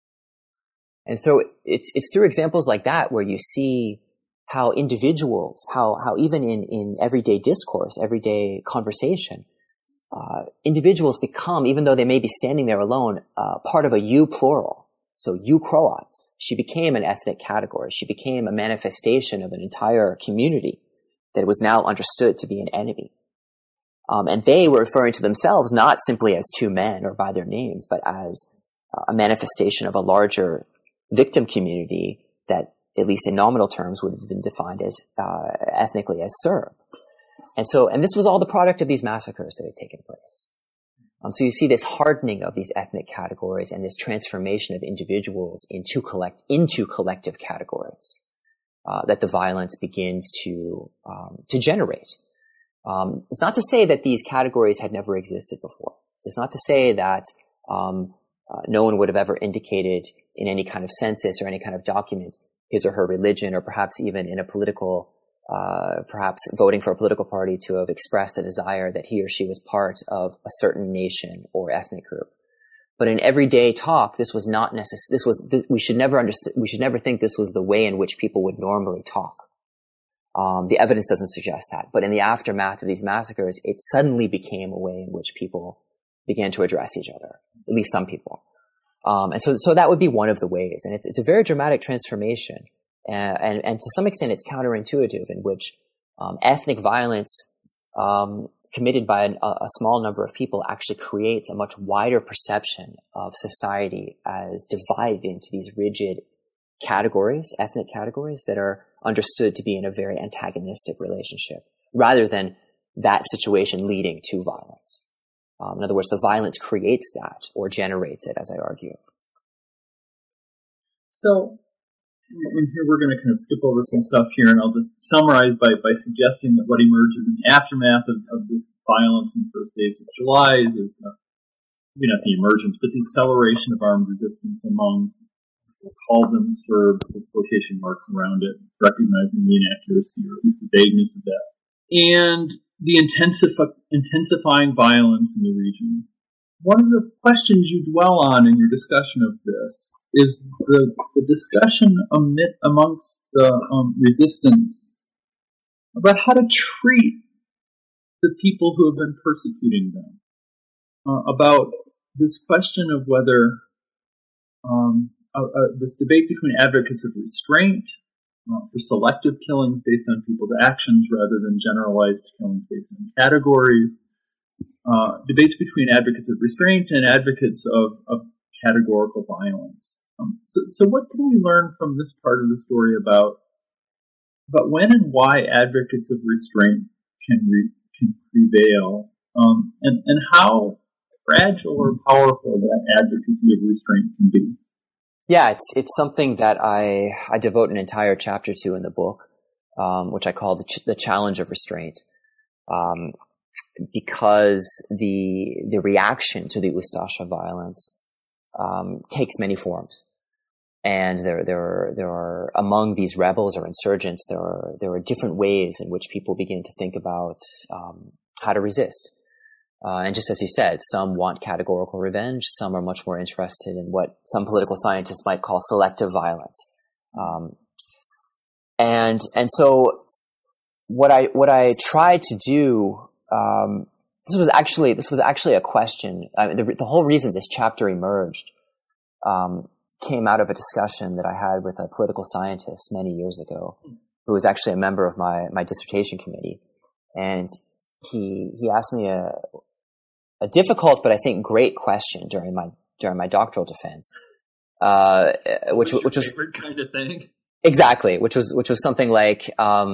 And so it's, it's through examples like that where you see how individuals, how, how even in, in everyday discourse, everyday conversation, uh, individuals become, even though they may be standing there alone, uh, part of a you plural. So you Croats. She became an ethnic category. She became a manifestation of an entire community that was now understood to be an enemy. Um, and they were referring to themselves not simply as two men or by their names, but as uh, a manifestation of a larger victim community that, at least in nominal terms, would have been defined as uh, ethnically as Serb. And so, and this was all the product of these massacres that had taken place. Um, so you see this hardening of these ethnic categories and this transformation of individuals into collect into collective categories uh, that the violence begins to um, to generate. Um, it's not to say that these categories had never existed before. It's not to say that um, uh, no one would have ever indicated in any kind of census or any kind of document his or her religion, or perhaps even in a political, uh, perhaps voting for a political party, to have expressed a desire that he or she was part of a certain nation or ethnic group. But in everyday talk, this was not necessary. This was, this, we should never understand, we should never think this was the way in which people would normally talk. Um, the evidence doesn't suggest that. But in the aftermath of these massacres, it suddenly became a way in which people began to address each other, at least some people. Um, and so, so that would be one of the ways. And it's, it's a very dramatic transformation. Uh, and, and to some extent, it's counterintuitive, in which, um, ethnic violence, um, committed by an, a, a small number of people actually creates a much wider perception of society as divided into these rigid categories, ethnic categories that are understood to be in a very antagonistic relationship, rather than that situation leading to violence. Um, in other words, the violence creates that or generates it, as I argue. So, and here we're going to kind of skip over some stuff here, and I'll just summarize by, by suggesting that what emerges in the aftermath of, of this violence in the first days of July is, is uh, maybe not the emergence, but the acceleration of armed resistance among, we'll call them Serbs, with quotation marks around it, recognizing the inaccuracy or at least the vagueness of that, and the intensif- intensifying violence in the region. One of the questions you dwell on in your discussion of this is the, the discussion amid, amongst the um, resistance about how to treat the people who have been persecuting them, uh, about this question of whether um, uh, uh, this debate between advocates of restraint uh, for selective killings based on people's actions rather than generalized killings based on categories, uh, debates between advocates of restraint and advocates of, of categorical violence. Um, so, so what can we learn from this part of the story about about when and why advocates of restraint can re, can prevail, um, and and how fragile or powerful that advocacy of restraint can be? Yeah, it's it's something that I I devote an entire chapter to in the book, um, which I call the ch- the challenge of restraint, um, because the the reaction to the Ustasha violence Um, takes many forms, and there there are there are among these rebels or insurgents there are there are different ways in which people begin to think about um, how to resist. Uh, and just as you said, some want categorical revenge, some are much more interested in what some political scientists might call selective violence. Um, and and so what I what I tried to do. Um, This was actually this was actually a question. I mean, the, the whole reason this chapter emerged um, came out of a discussion that I had with a political scientist many years ago, who was actually a member of my my dissertation committee, and he he asked me a a difficult but I think great question during my during my doctoral defense, uh, which What's which your was favorite kind of thing. Exactly, which was which was something like. Um,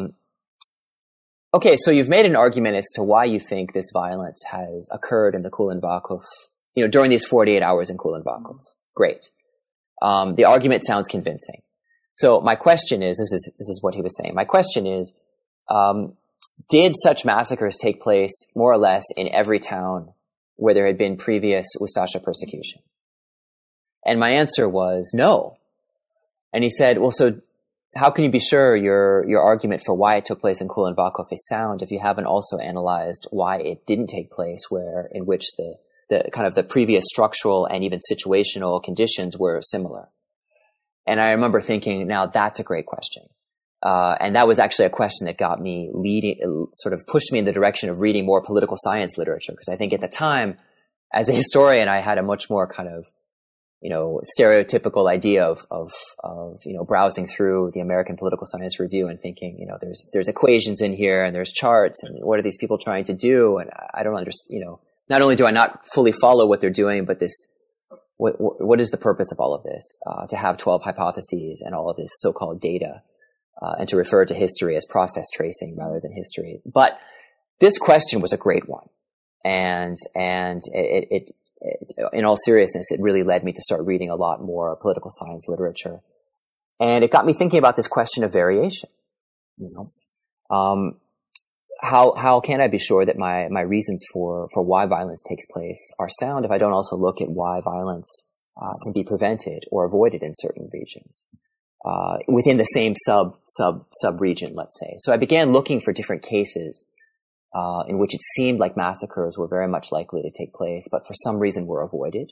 Okay, so you've made an argument as to why you think this violence has occurred in the Kulenbakov, you know, during these forty-eight hours in Kulenbakov. Great. Um, the argument sounds convincing. So my question is, this is, this is what he was saying. My question is, um, did such massacres take place more or less in every town where there had been previous Ustasha persecution? And my answer was no. And he said, well, so how can you be sure your your argument for why it took place in Kulenbakov is sound if you haven't also analyzed why it didn't take place, where in which the, the kind of the previous structural and even situational conditions were similar? And I remember thinking, now that's a great question. Uh, and that was actually a question that got me leading, sort of pushed me in the direction of reading more political science literature. Because I think at the time, as a historian, I had a much more kind of you know, stereotypical idea of, of, of, you know, browsing through the American Political Science Review and thinking, you know, there's, there's equations in here and there's charts and what are these people trying to do? And I don't understand, you know, not only do I not fully follow what they're doing, but this, what, what is the purpose of all of this? Uh, to have twelve hypotheses and all of this so-called data, uh, and to refer to history as process tracing rather than history. But this question was a great one. And, and it, it, It, in all seriousness, it really led me to start reading a lot more political science literature. And it got me thinking about this question of variation. You know, um, how, how can I be sure that my, my reasons for, for why violence takes place are sound if I don't also look at why violence uh, can be prevented or avoided in certain regions, uh, within the same sub, sub, sub region, let's say. So I began looking for different cases Uh, in which it seemed like massacres were very much likely to take place, but for some reason were avoided.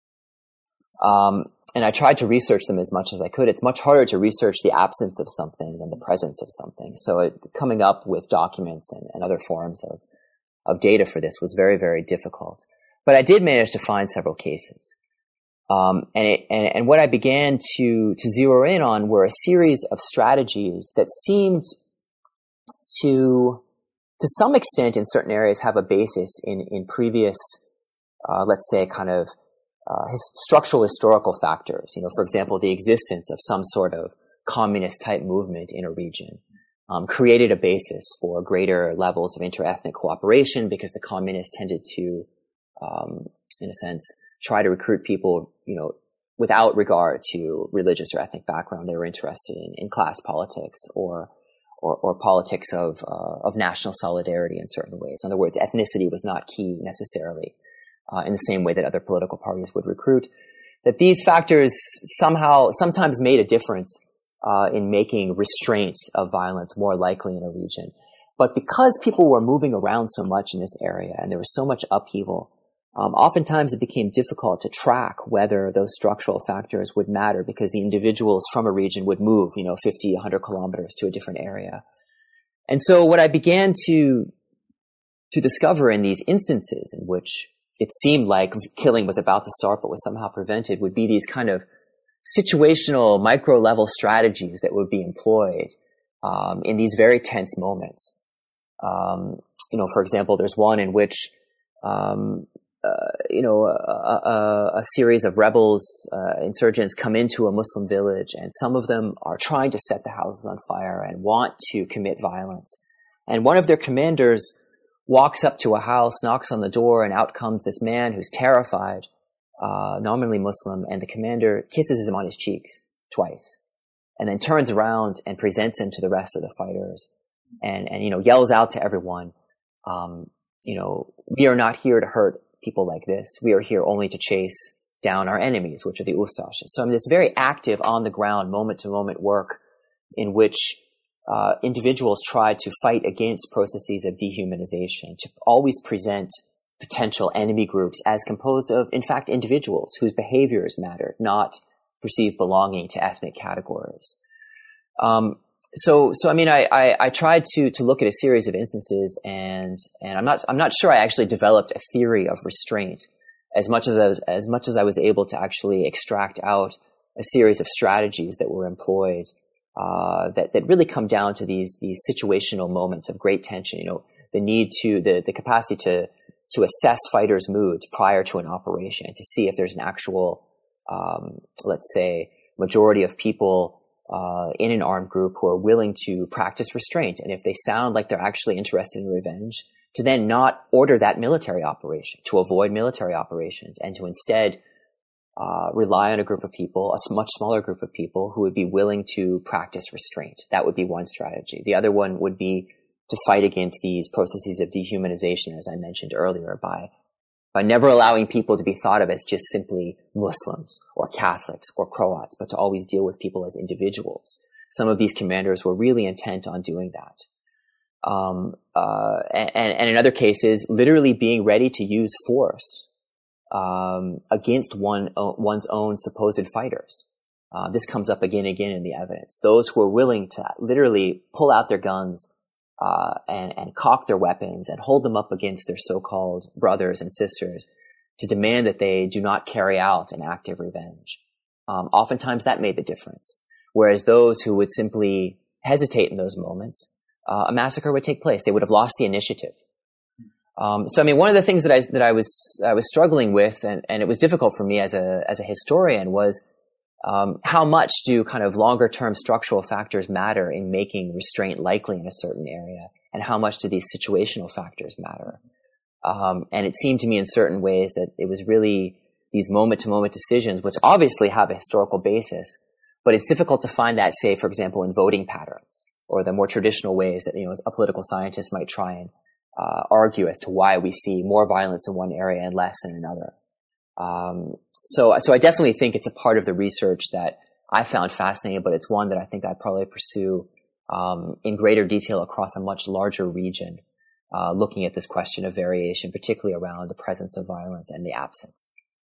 Um, and I tried to research them as much as I could. It's much harder to research the absence of something than the presence of something. So it, coming up with documents and, and other forms of, of data for this was very, very difficult. But I did manage to find several cases. Um, and, it, and, and what I began to, to zero in on were a series of strategies that seemed to to some extent in certain areas have a basis in, in previous, uh, let's say kind of, uh, his, structural historical factors. You know, for example, the existence of some sort of communist type movement in a region, um, created a basis for greater levels of interethnic cooperation because the communists tended to, um, in a sense, try to recruit people, you know, without regard to religious or ethnic background. They were interested in, in class politics or or, or politics of uh, of national solidarity in certain ways. In other words, ethnicity was not key necessarily uh, in the same way that other political parties would recruit. That these factors somehow sometimes made a difference uh, in making restraint of violence more likely in a region. But because people were moving around so much in this area and there was so much upheaval, um, oftentimes it became difficult to track whether those structural factors would matter because the individuals from a region would move, you know, fifty, one hundred kilometers to a different area. And so what I began to to discover in these instances in which it seemed like killing was about to start but was somehow prevented would be these kind of situational micro-level strategies that would be employed um, in these very tense moments. Um, you know, for example, there's one in which, um, uh, you know, a, a, a series of rebels, uh, insurgents come into a Muslim village, and some of them are trying to set the houses on fire and want to commit violence. And one of their commanders walks up to a house, knocks on the door, and out comes this man who's terrified, uh, nominally Muslim, and the commander kisses him on his cheeks twice, and then turns around and presents him to the rest of the fighters, and, and you know, yells out to everyone, um, you know, we are not here to hurt people like this. We are here only to chase down our enemies, which are the Ustashes. So I mean, it's very active, on-the-ground, moment-to-moment work in which Uh, individuals try to fight against processes of dehumanization, to always present potential enemy groups as composed of, in fact, individuals whose behaviors matter, not perceived belonging to ethnic categories. Um, so, so I mean, I, I, I tried to to look at a series of instances, and and I'm not I'm not sure I actually developed a theory of restraint as much as I was as much as I was able to actually extract out a series of strategies that were employed. Uh, that, that really come down to these, these situational moments of great tension, you know, the need to, the, the capacity to, to assess fighters' moods prior to an operation and to see if there's an actual, um, let's say, majority of people, uh, in an armed group who are willing to practice restraint. And if they sound like they're actually interested in revenge, to then not order that military operation, to avoid military operations, and to instead Uh, rely on a group of people, a much smaller group of people who would be willing to practice restraint. That would be one strategy. The other one would be to fight against these processes of dehumanization, as I mentioned earlier, by by never allowing people to be thought of as just simply Muslims or Catholics or Croats, but to always deal with people as individuals. Some of these commanders were really intent on doing that. Um, uh, and, and in other cases, literally being ready to use force Um, against one uh, one's own supposed fighters. Uh, this comes up again and again in the evidence. Those who are willing to literally pull out their guns uh, and, and cock their weapons and hold them up against their so-called brothers and sisters to demand that they do not carry out an act of revenge. Um, oftentimes that made the difference. Whereas those who would simply hesitate in those moments, uh, a massacre would take place. They would have lost the initiative. Um, so, I mean, one of the things that I that I was I was struggling with, and, and it was difficult for me as a as a historian, was um, how much do kind of longer term structural factors matter in making restraint likely in a certain area, and how much do these situational factors matter? Um, and it seemed to me in certain ways that it was really these moment to moment decisions, which obviously have a historical basis, but it's difficult to find that, say, for example, in voting patterns or the more traditional ways that, you know, a political scientist might try and Uh, argue as to why we see more violence in one area and less in another. Um, so, so I definitely think it's a part of the research that I found fascinating, but it's one that I think I'd probably pursue um, in greater detail across a much larger region, uh, looking at this question of variation, particularly around the presence of violence and the absence.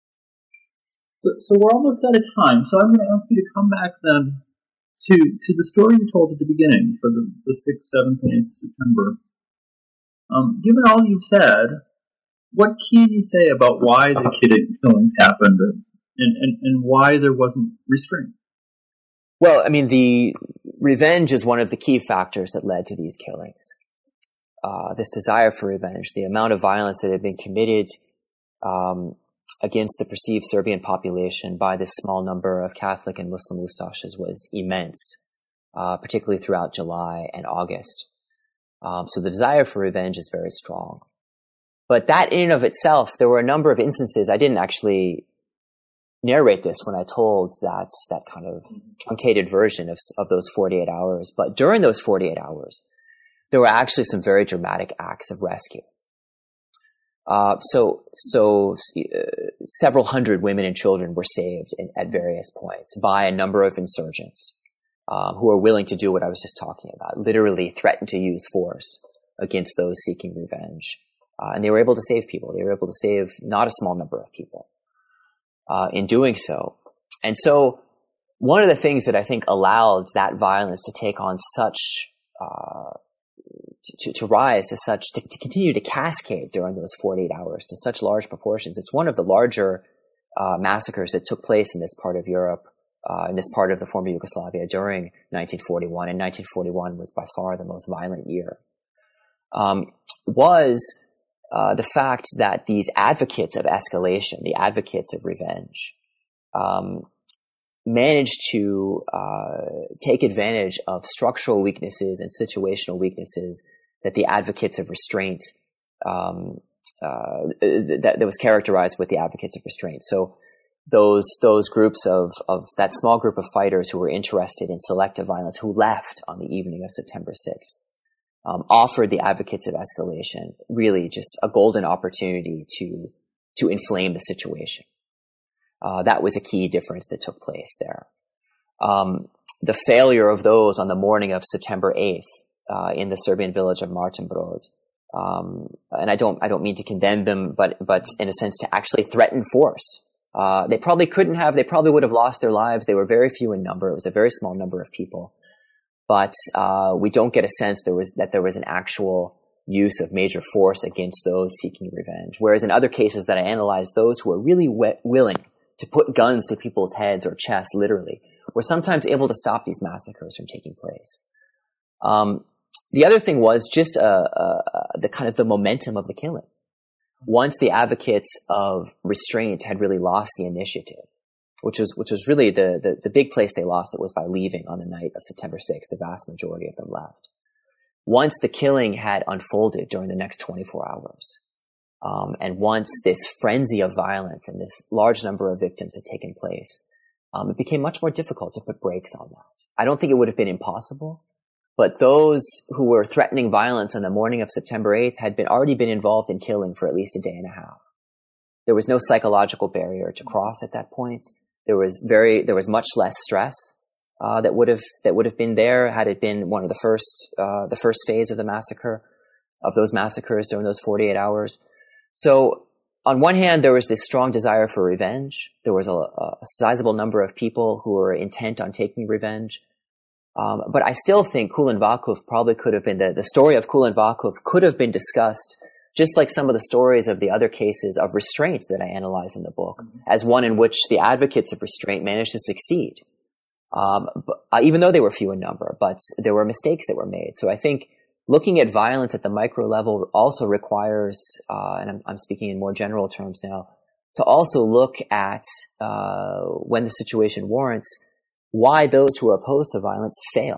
So, so we're almost out of time. So I'm going to ask you to come back then to to the story you told at the beginning for the, the sixth, seventh, and eighth of September. Um, given all you've said, what can you say about why the killings happened and, and, and why there wasn't restraint? Well, I mean, the revenge is one of the key factors that led to these killings. Uh, this desire for revenge, the amount of violence that had been committed um, against the perceived Serbian population by this small number of Catholic and Muslim Ustashes was immense, uh, particularly throughout July and August. Um, so the desire for revenge is very strong. But that in and of itself, there were a number of instances. I didn't actually narrate this when I told that that kind of truncated version of of those forty-eight hours. But during those forty-eight hours, there were actually some very dramatic acts of rescue. Uh, so so uh, several hundred women and children were saved in, at various points by a number of insurgents um, who were willing to do what I was just talking about, literally threaten to use force against those seeking revenge. Uh, and they were able to save people. They were able to save not a small number of people uh, in doing so. And so one of the things that I think allowed that violence to take on such, uh, to, to rise to such, to, to continue to cascade during those forty-eight hours to such large proportions. It's one of the larger uh, massacres that took place in this part of Europe, uh, in this part of the former Yugoslavia during nineteen forty-one. And nineteen forty-one was by far the most violent year. Um, was Uh, the fact that these advocates of escalation, the advocates of revenge, um, managed to uh, take advantage of structural weaknesses and situational weaknesses that the advocates of restraint, um, uh, that, that was characterized with the advocates of restraint. So those those groups of, of that small group of fighters who were interested in selective violence, who left on the evening of September sixth, Um, offered the advocates of escalation really just a golden opportunity to to inflame the situation. Uh, that was a key difference that took place there. Um, the failure of those on the morning of September eighth uh, in the Serbian village of Martinbrod, um, and I don't I don't mean to condemn them, but but in a sense to actually threaten force. Uh, they probably couldn't have. They probably would have lost their lives. They were very few in number. It was a very small number of people. But uh, we don't get a sense there was that there was an actual use of major force against those seeking revenge. Whereas in other cases that I analyzed, those who were really we- willing to put guns to people's heads or chests, literally, were sometimes able to stop these massacres from taking place. Um, the other thing was just uh, uh, the kind of the momentum of the killing. Once the advocates of restraint had really lost the initiative, which was which was really the, the, the big place they lost it was by leaving on the night of September sixth. The vast majority of them left. Once the killing had unfolded during the next twenty-four hours, um, and once this frenzy of violence and this large number of victims had taken place, um, it became much more difficult to put brakes on that. I don't think it would have been impossible, but those who were threatening violence on the morning of September eighth had been already been involved in killing for at least a day and a half. There was no psychological barrier to cross at that point. There was very, there was much less stress uh, that would have that would have been there had it been one of the first, uh, the first phase of the massacre, of those massacres during those forty-eight hours. So, on one hand, there was this strong desire for revenge. There was a, a sizable number of people who were intent on taking revenge. Um, but I still think Kulen Vakuf probably could have been the the story of Kulen Vakuf could have been discussed, just like some of the stories of the other cases of restraint that I analyze in the book, as one in which the advocates of restraint managed to succeed, um, but, uh, even though they were few in number, but there were mistakes that were made. So I think looking at violence at the micro level also requires, uh, and I'm, I'm speaking in more general terms now, to also look at, uh, when the situation warrants, why those who are opposed to violence fail.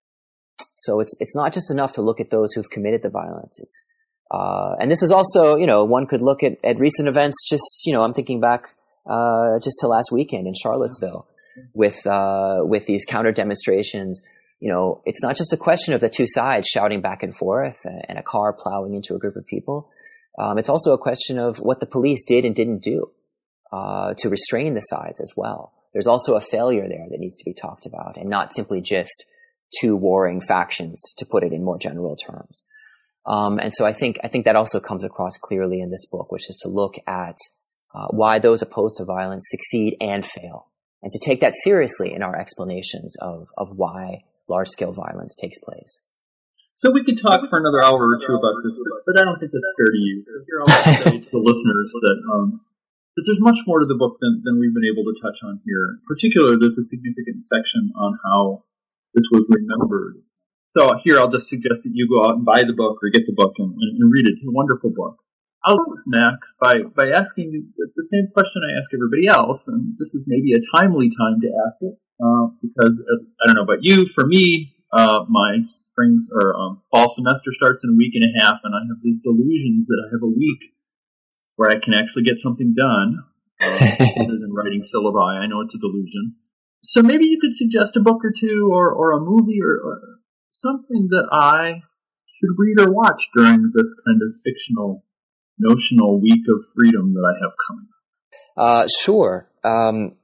So it's it's not just enough to look at those who've committed the violence. It's Uh, and this is also, you know, one could look at, at recent events. Just, you know, I'm thinking back uh, just to last weekend in Charlottesville with uh, with these counter demonstrations. You know, it's not just a question of the two sides shouting back and forth and a car plowing into a group of people. Um, it's also a question of what the police did and didn't do uh, to restrain the sides as well. There's also a failure there that needs to be talked about, and not simply just two warring factions, to put it in more general terms. Um, and so I think I think that also comes across clearly in this book, which is to look at uh, why those opposed to violence succeed and fail, and to take that seriously in our explanations of of why large-scale violence takes place. So we could talk for another hour or two about this, but, but I don't think that's fair to you. So here I'll say to the listeners that um, that there's much more to the book than, than we've been able to touch on here. In particular, there's a significant section on how this was remembered. So here I'll just suggest that you go out and buy the book or get the book and, and read it. It's a wonderful book. I'll close next by, by asking you the same question I ask everybody else, and this is maybe a timely time to ask it, uh, because uh, I don't know about you, for me, uh, my springs or um, fall semester starts in a week and a half, and I have these delusions that I have a week where I can actually get something done, um, other than writing syllabi. I know it's a delusion. So maybe you could suggest a book or two, or, or a movie, or, or something that I should read or watch during this kind of fictional, notional week of freedom that I have coming. Uh, sure. Um,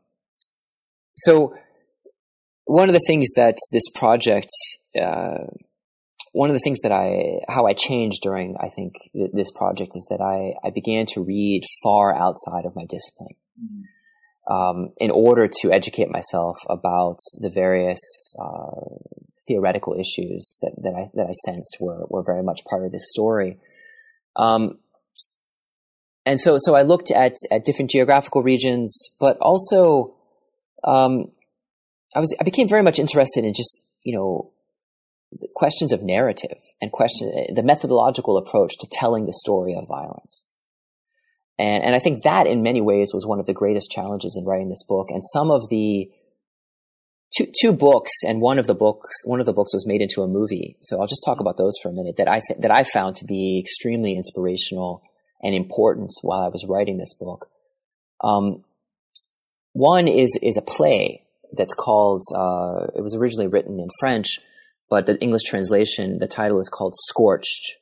so one of the things that this project, uh, one of the things that I, how I changed during, I think, th- this project is that I, I began to read far outside of my discipline, mm-hmm. um, in order to educate myself about the various uh, theoretical issues that, that I that I sensed were were very much part of this story. Um, and so so I looked at at different geographical regions, but also um, I was I became very much interested in just, you know, the questions of narrative and question the methodological approach to telling the story of violence. And and I think that in many ways was one of the greatest challenges in writing this book. And some of the two two books, and one of the books one of the books was made into a movie. So I'll just talk about those for a minute, that I th- that I found to be extremely inspirational and important while I was writing this book. Um, one is is a play that's called. Uh, it was originally written in French, but the English translation, the title is called Scorched.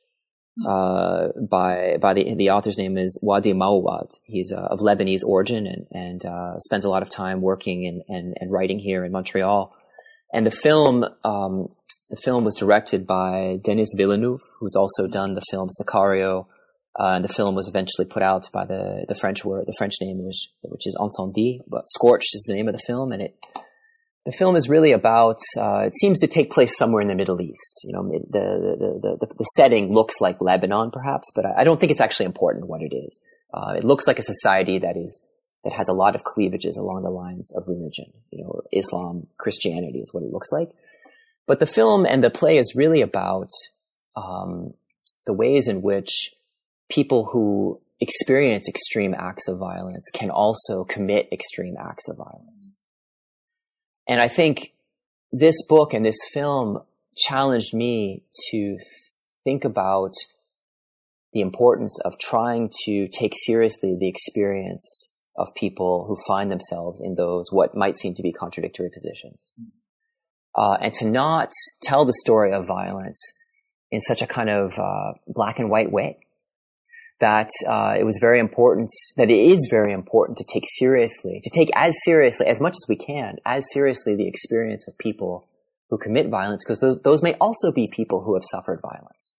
Uh, by by the the author's name is Wadi Mawad. He's uh, of Lebanese origin and and uh, spends a lot of time working and, and and writing here in Montreal. And the film um, the film was directed by Denis Villeneuve, who's also done the film Sicario. Uh, and the film was eventually put out by the the French word the French name, which which is Incendie, but Scorched is the name of the film, and it. The film is really about, uh, it seems to take place somewhere in the Middle East. You know, the, the, the, the setting looks like Lebanon perhaps, but I don't think it's actually important what it is. Uh, it looks like a society that is, that has a lot of cleavages along the lines of religion. You know, Islam, Christianity is what it looks like. But the film and the play is really about, um, the ways in which people who experience extreme acts of violence can also commit extreme acts of violence. And I think this book and this film challenged me to think about the importance of trying to take seriously the experience of people who find themselves in those what might seem to be contradictory positions. Uh, and to not tell the story of violence in such a kind of uh, black and white way. That uh, it was very important, that it is very important to take seriously, to take as seriously, as much as we can, as seriously the experience of people who commit violence, because those those may also be people who have suffered violence.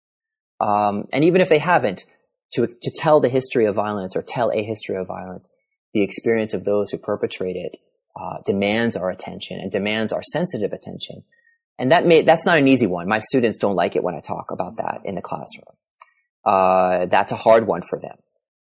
Um, and even if they haven't, to to tell the history of violence or tell a history of violence, the experience of those who perpetrate it uh, demands our attention and demands our sensitive attention. And that may that's not an easy one. My students don't like it when I talk about that in the classroom. Uh, that's a hard one for them.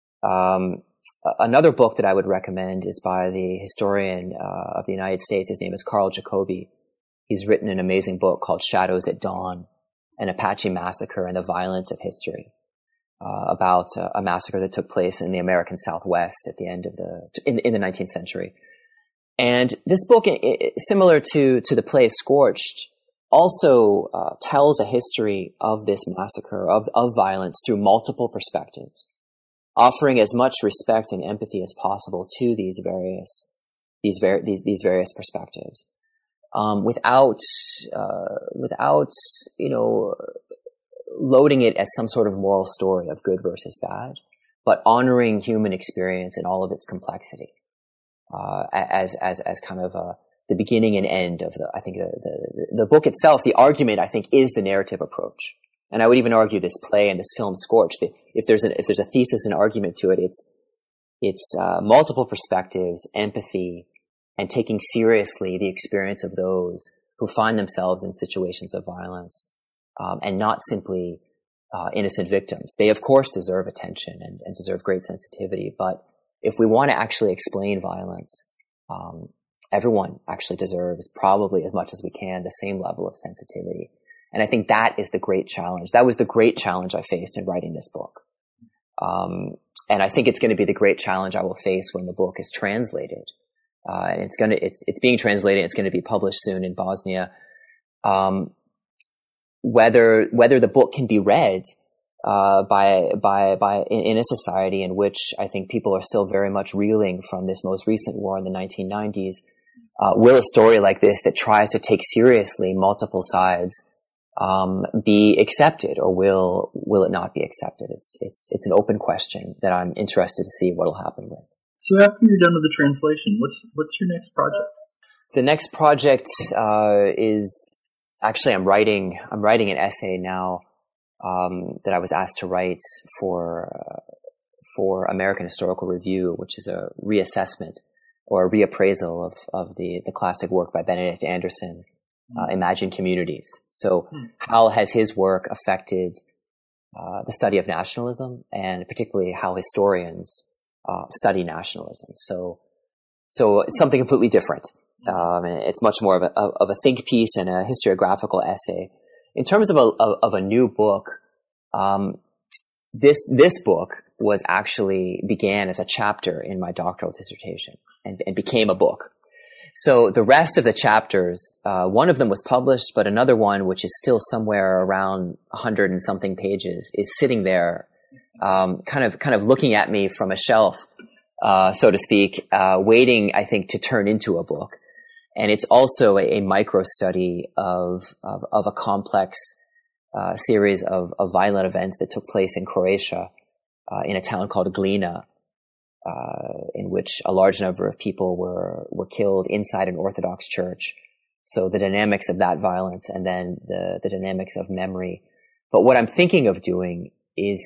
Um, another book that I would recommend is by the historian uh, of the United States. His name is Carl Jacobi. He's written an amazing book called Shadows at Dawn, an Apache massacre and the violence of history, uh, about uh, a massacre that took place in the American Southwest at the end of the in, in the nineteenth century. And this book, similar to to the play Scorched, also uh, tells a history of this massacre, of, of violence through multiple perspectives, offering as much respect and empathy as possible to these various these ver- these, these various perspectives, um, without uh, without you know loading it as some sort of moral story of good versus bad, but honoring human experience in all of its complexity, uh, as as as kind of a the beginning and end of the, I think the, the, the book itself, the argument, I think, is the narrative approach. And I would even argue this play and this film Scorched, if there's a, if there's a thesis and argument to it, it's, it's, uh, multiple perspectives, empathy, and taking seriously the experience of those who find themselves in situations of violence, um, and not simply, uh, innocent victims. They, of course, deserve attention and, and deserve great sensitivity. But if we want to actually explain violence, um, everyone actually deserves, probably as much as we can, the same level of sensitivity. And I think that is the great challenge. That was the great challenge I faced in writing this book. Um, and I think it's going to be the great challenge I will face when the book is translated. Uh, and it's going to, it's, it's being translated. It's going to be published soon in Bosnia. um, whether whether the book can be read uh, by by by in, in a society in which I think people are still very much reeling from this most recent war in the nineteen nineties. Uh, will a story like this that tries to take seriously multiple sides um, be accepted, or will will it not be accepted? It's it's it's an open question that I'm interested to see what will happen with. So after you're done with the translation, what's what's your next project? The next project uh, is actually I'm writing I'm writing an essay now um, that I was asked to write for uh, for American Historical Review, which is a reassessment or a reappraisal of of the the classic work by Benedict Anderson, uh, Imagine Communities. So hmm. how has his work affected uh, the study of nationalism, and particularly how historians uh, study nationalism? So so it's something completely different. Um, and it's much more of a of a think piece and a historiographical essay. In terms of a of a new book, um, this this book was actually began as a chapter in my doctoral dissertation and, and became a book. So the rest of the chapters, uh, one of them was published, but another one, which is still somewhere around a hundred and something pages, is sitting there, um, kind of kind of looking at me from a shelf, uh, so to speak, uh, waiting, I think, to turn into a book. And it's also a, a micro study of, of of a complex uh, series of, of violent events that took place in Croatia, uh, in a town called Glina, uh, in which a large number of people were were killed inside an Orthodox church. So the dynamics of that violence, and then the the dynamics of memory. But what I'm thinking of doing is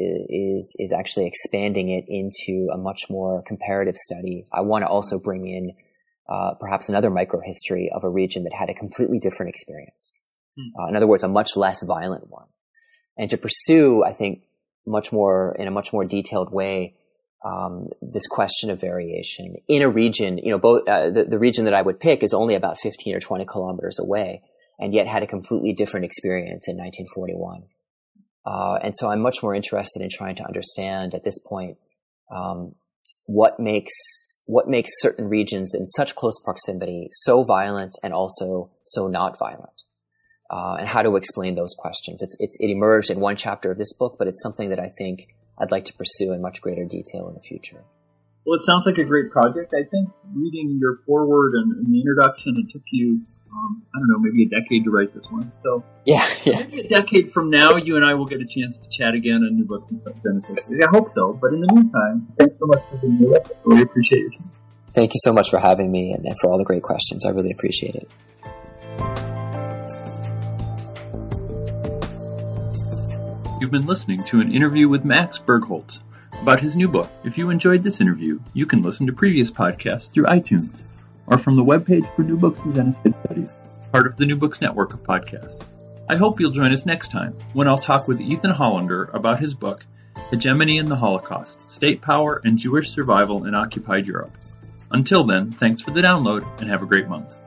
is is actually expanding it into a much more comparative study. I want to also bring in Uh, perhaps another microhistory of a region that had a completely different experience. Hmm. Uh, in other words, a much less violent one. And to pursue, I think, much more, in a much more detailed way, um, this question of variation in a region, you know, both, uh, the, the region that I would pick is only about fifteen or twenty kilometers away, and yet had a completely different experience in nineteen forty-one. Uh, and so I'm much more interested in trying to understand at this point, um, what makes what makes certain regions in such close proximity so violent and also so not violent, uh, and how to explain those questions. It's, it's it emerged in one chapter of this book, but it's something that I think I'd like to pursue in much greater detail in the future. Well, it sounds like a great project. I think reading your foreword and, and the introduction, it took you, um, I don't know, maybe a decade to write this one. So yeah, yeah. Maybe a decade from now, you and I will get a chance to chat again on New Books and Stuff Beneficiary. I hope so. But in the meantime, thanks so much for being with us. I really appreciate your time. Thank you so much for having me and, and for all the great questions. I really appreciate it. You've been listening to an interview with Max Bergholz about his new book. If you enjoyed this interview, you can listen to previous podcasts through iTunes or from the webpage for New Books and Genocide Studies, part of the New Books network of podcasts. I hope you'll join us next time when I'll talk with Ethan Hollander about his book, Hegemony in the Holocaust, State Power and Jewish Survival in Occupied Europe. Until then, thanks for the download and have a great month.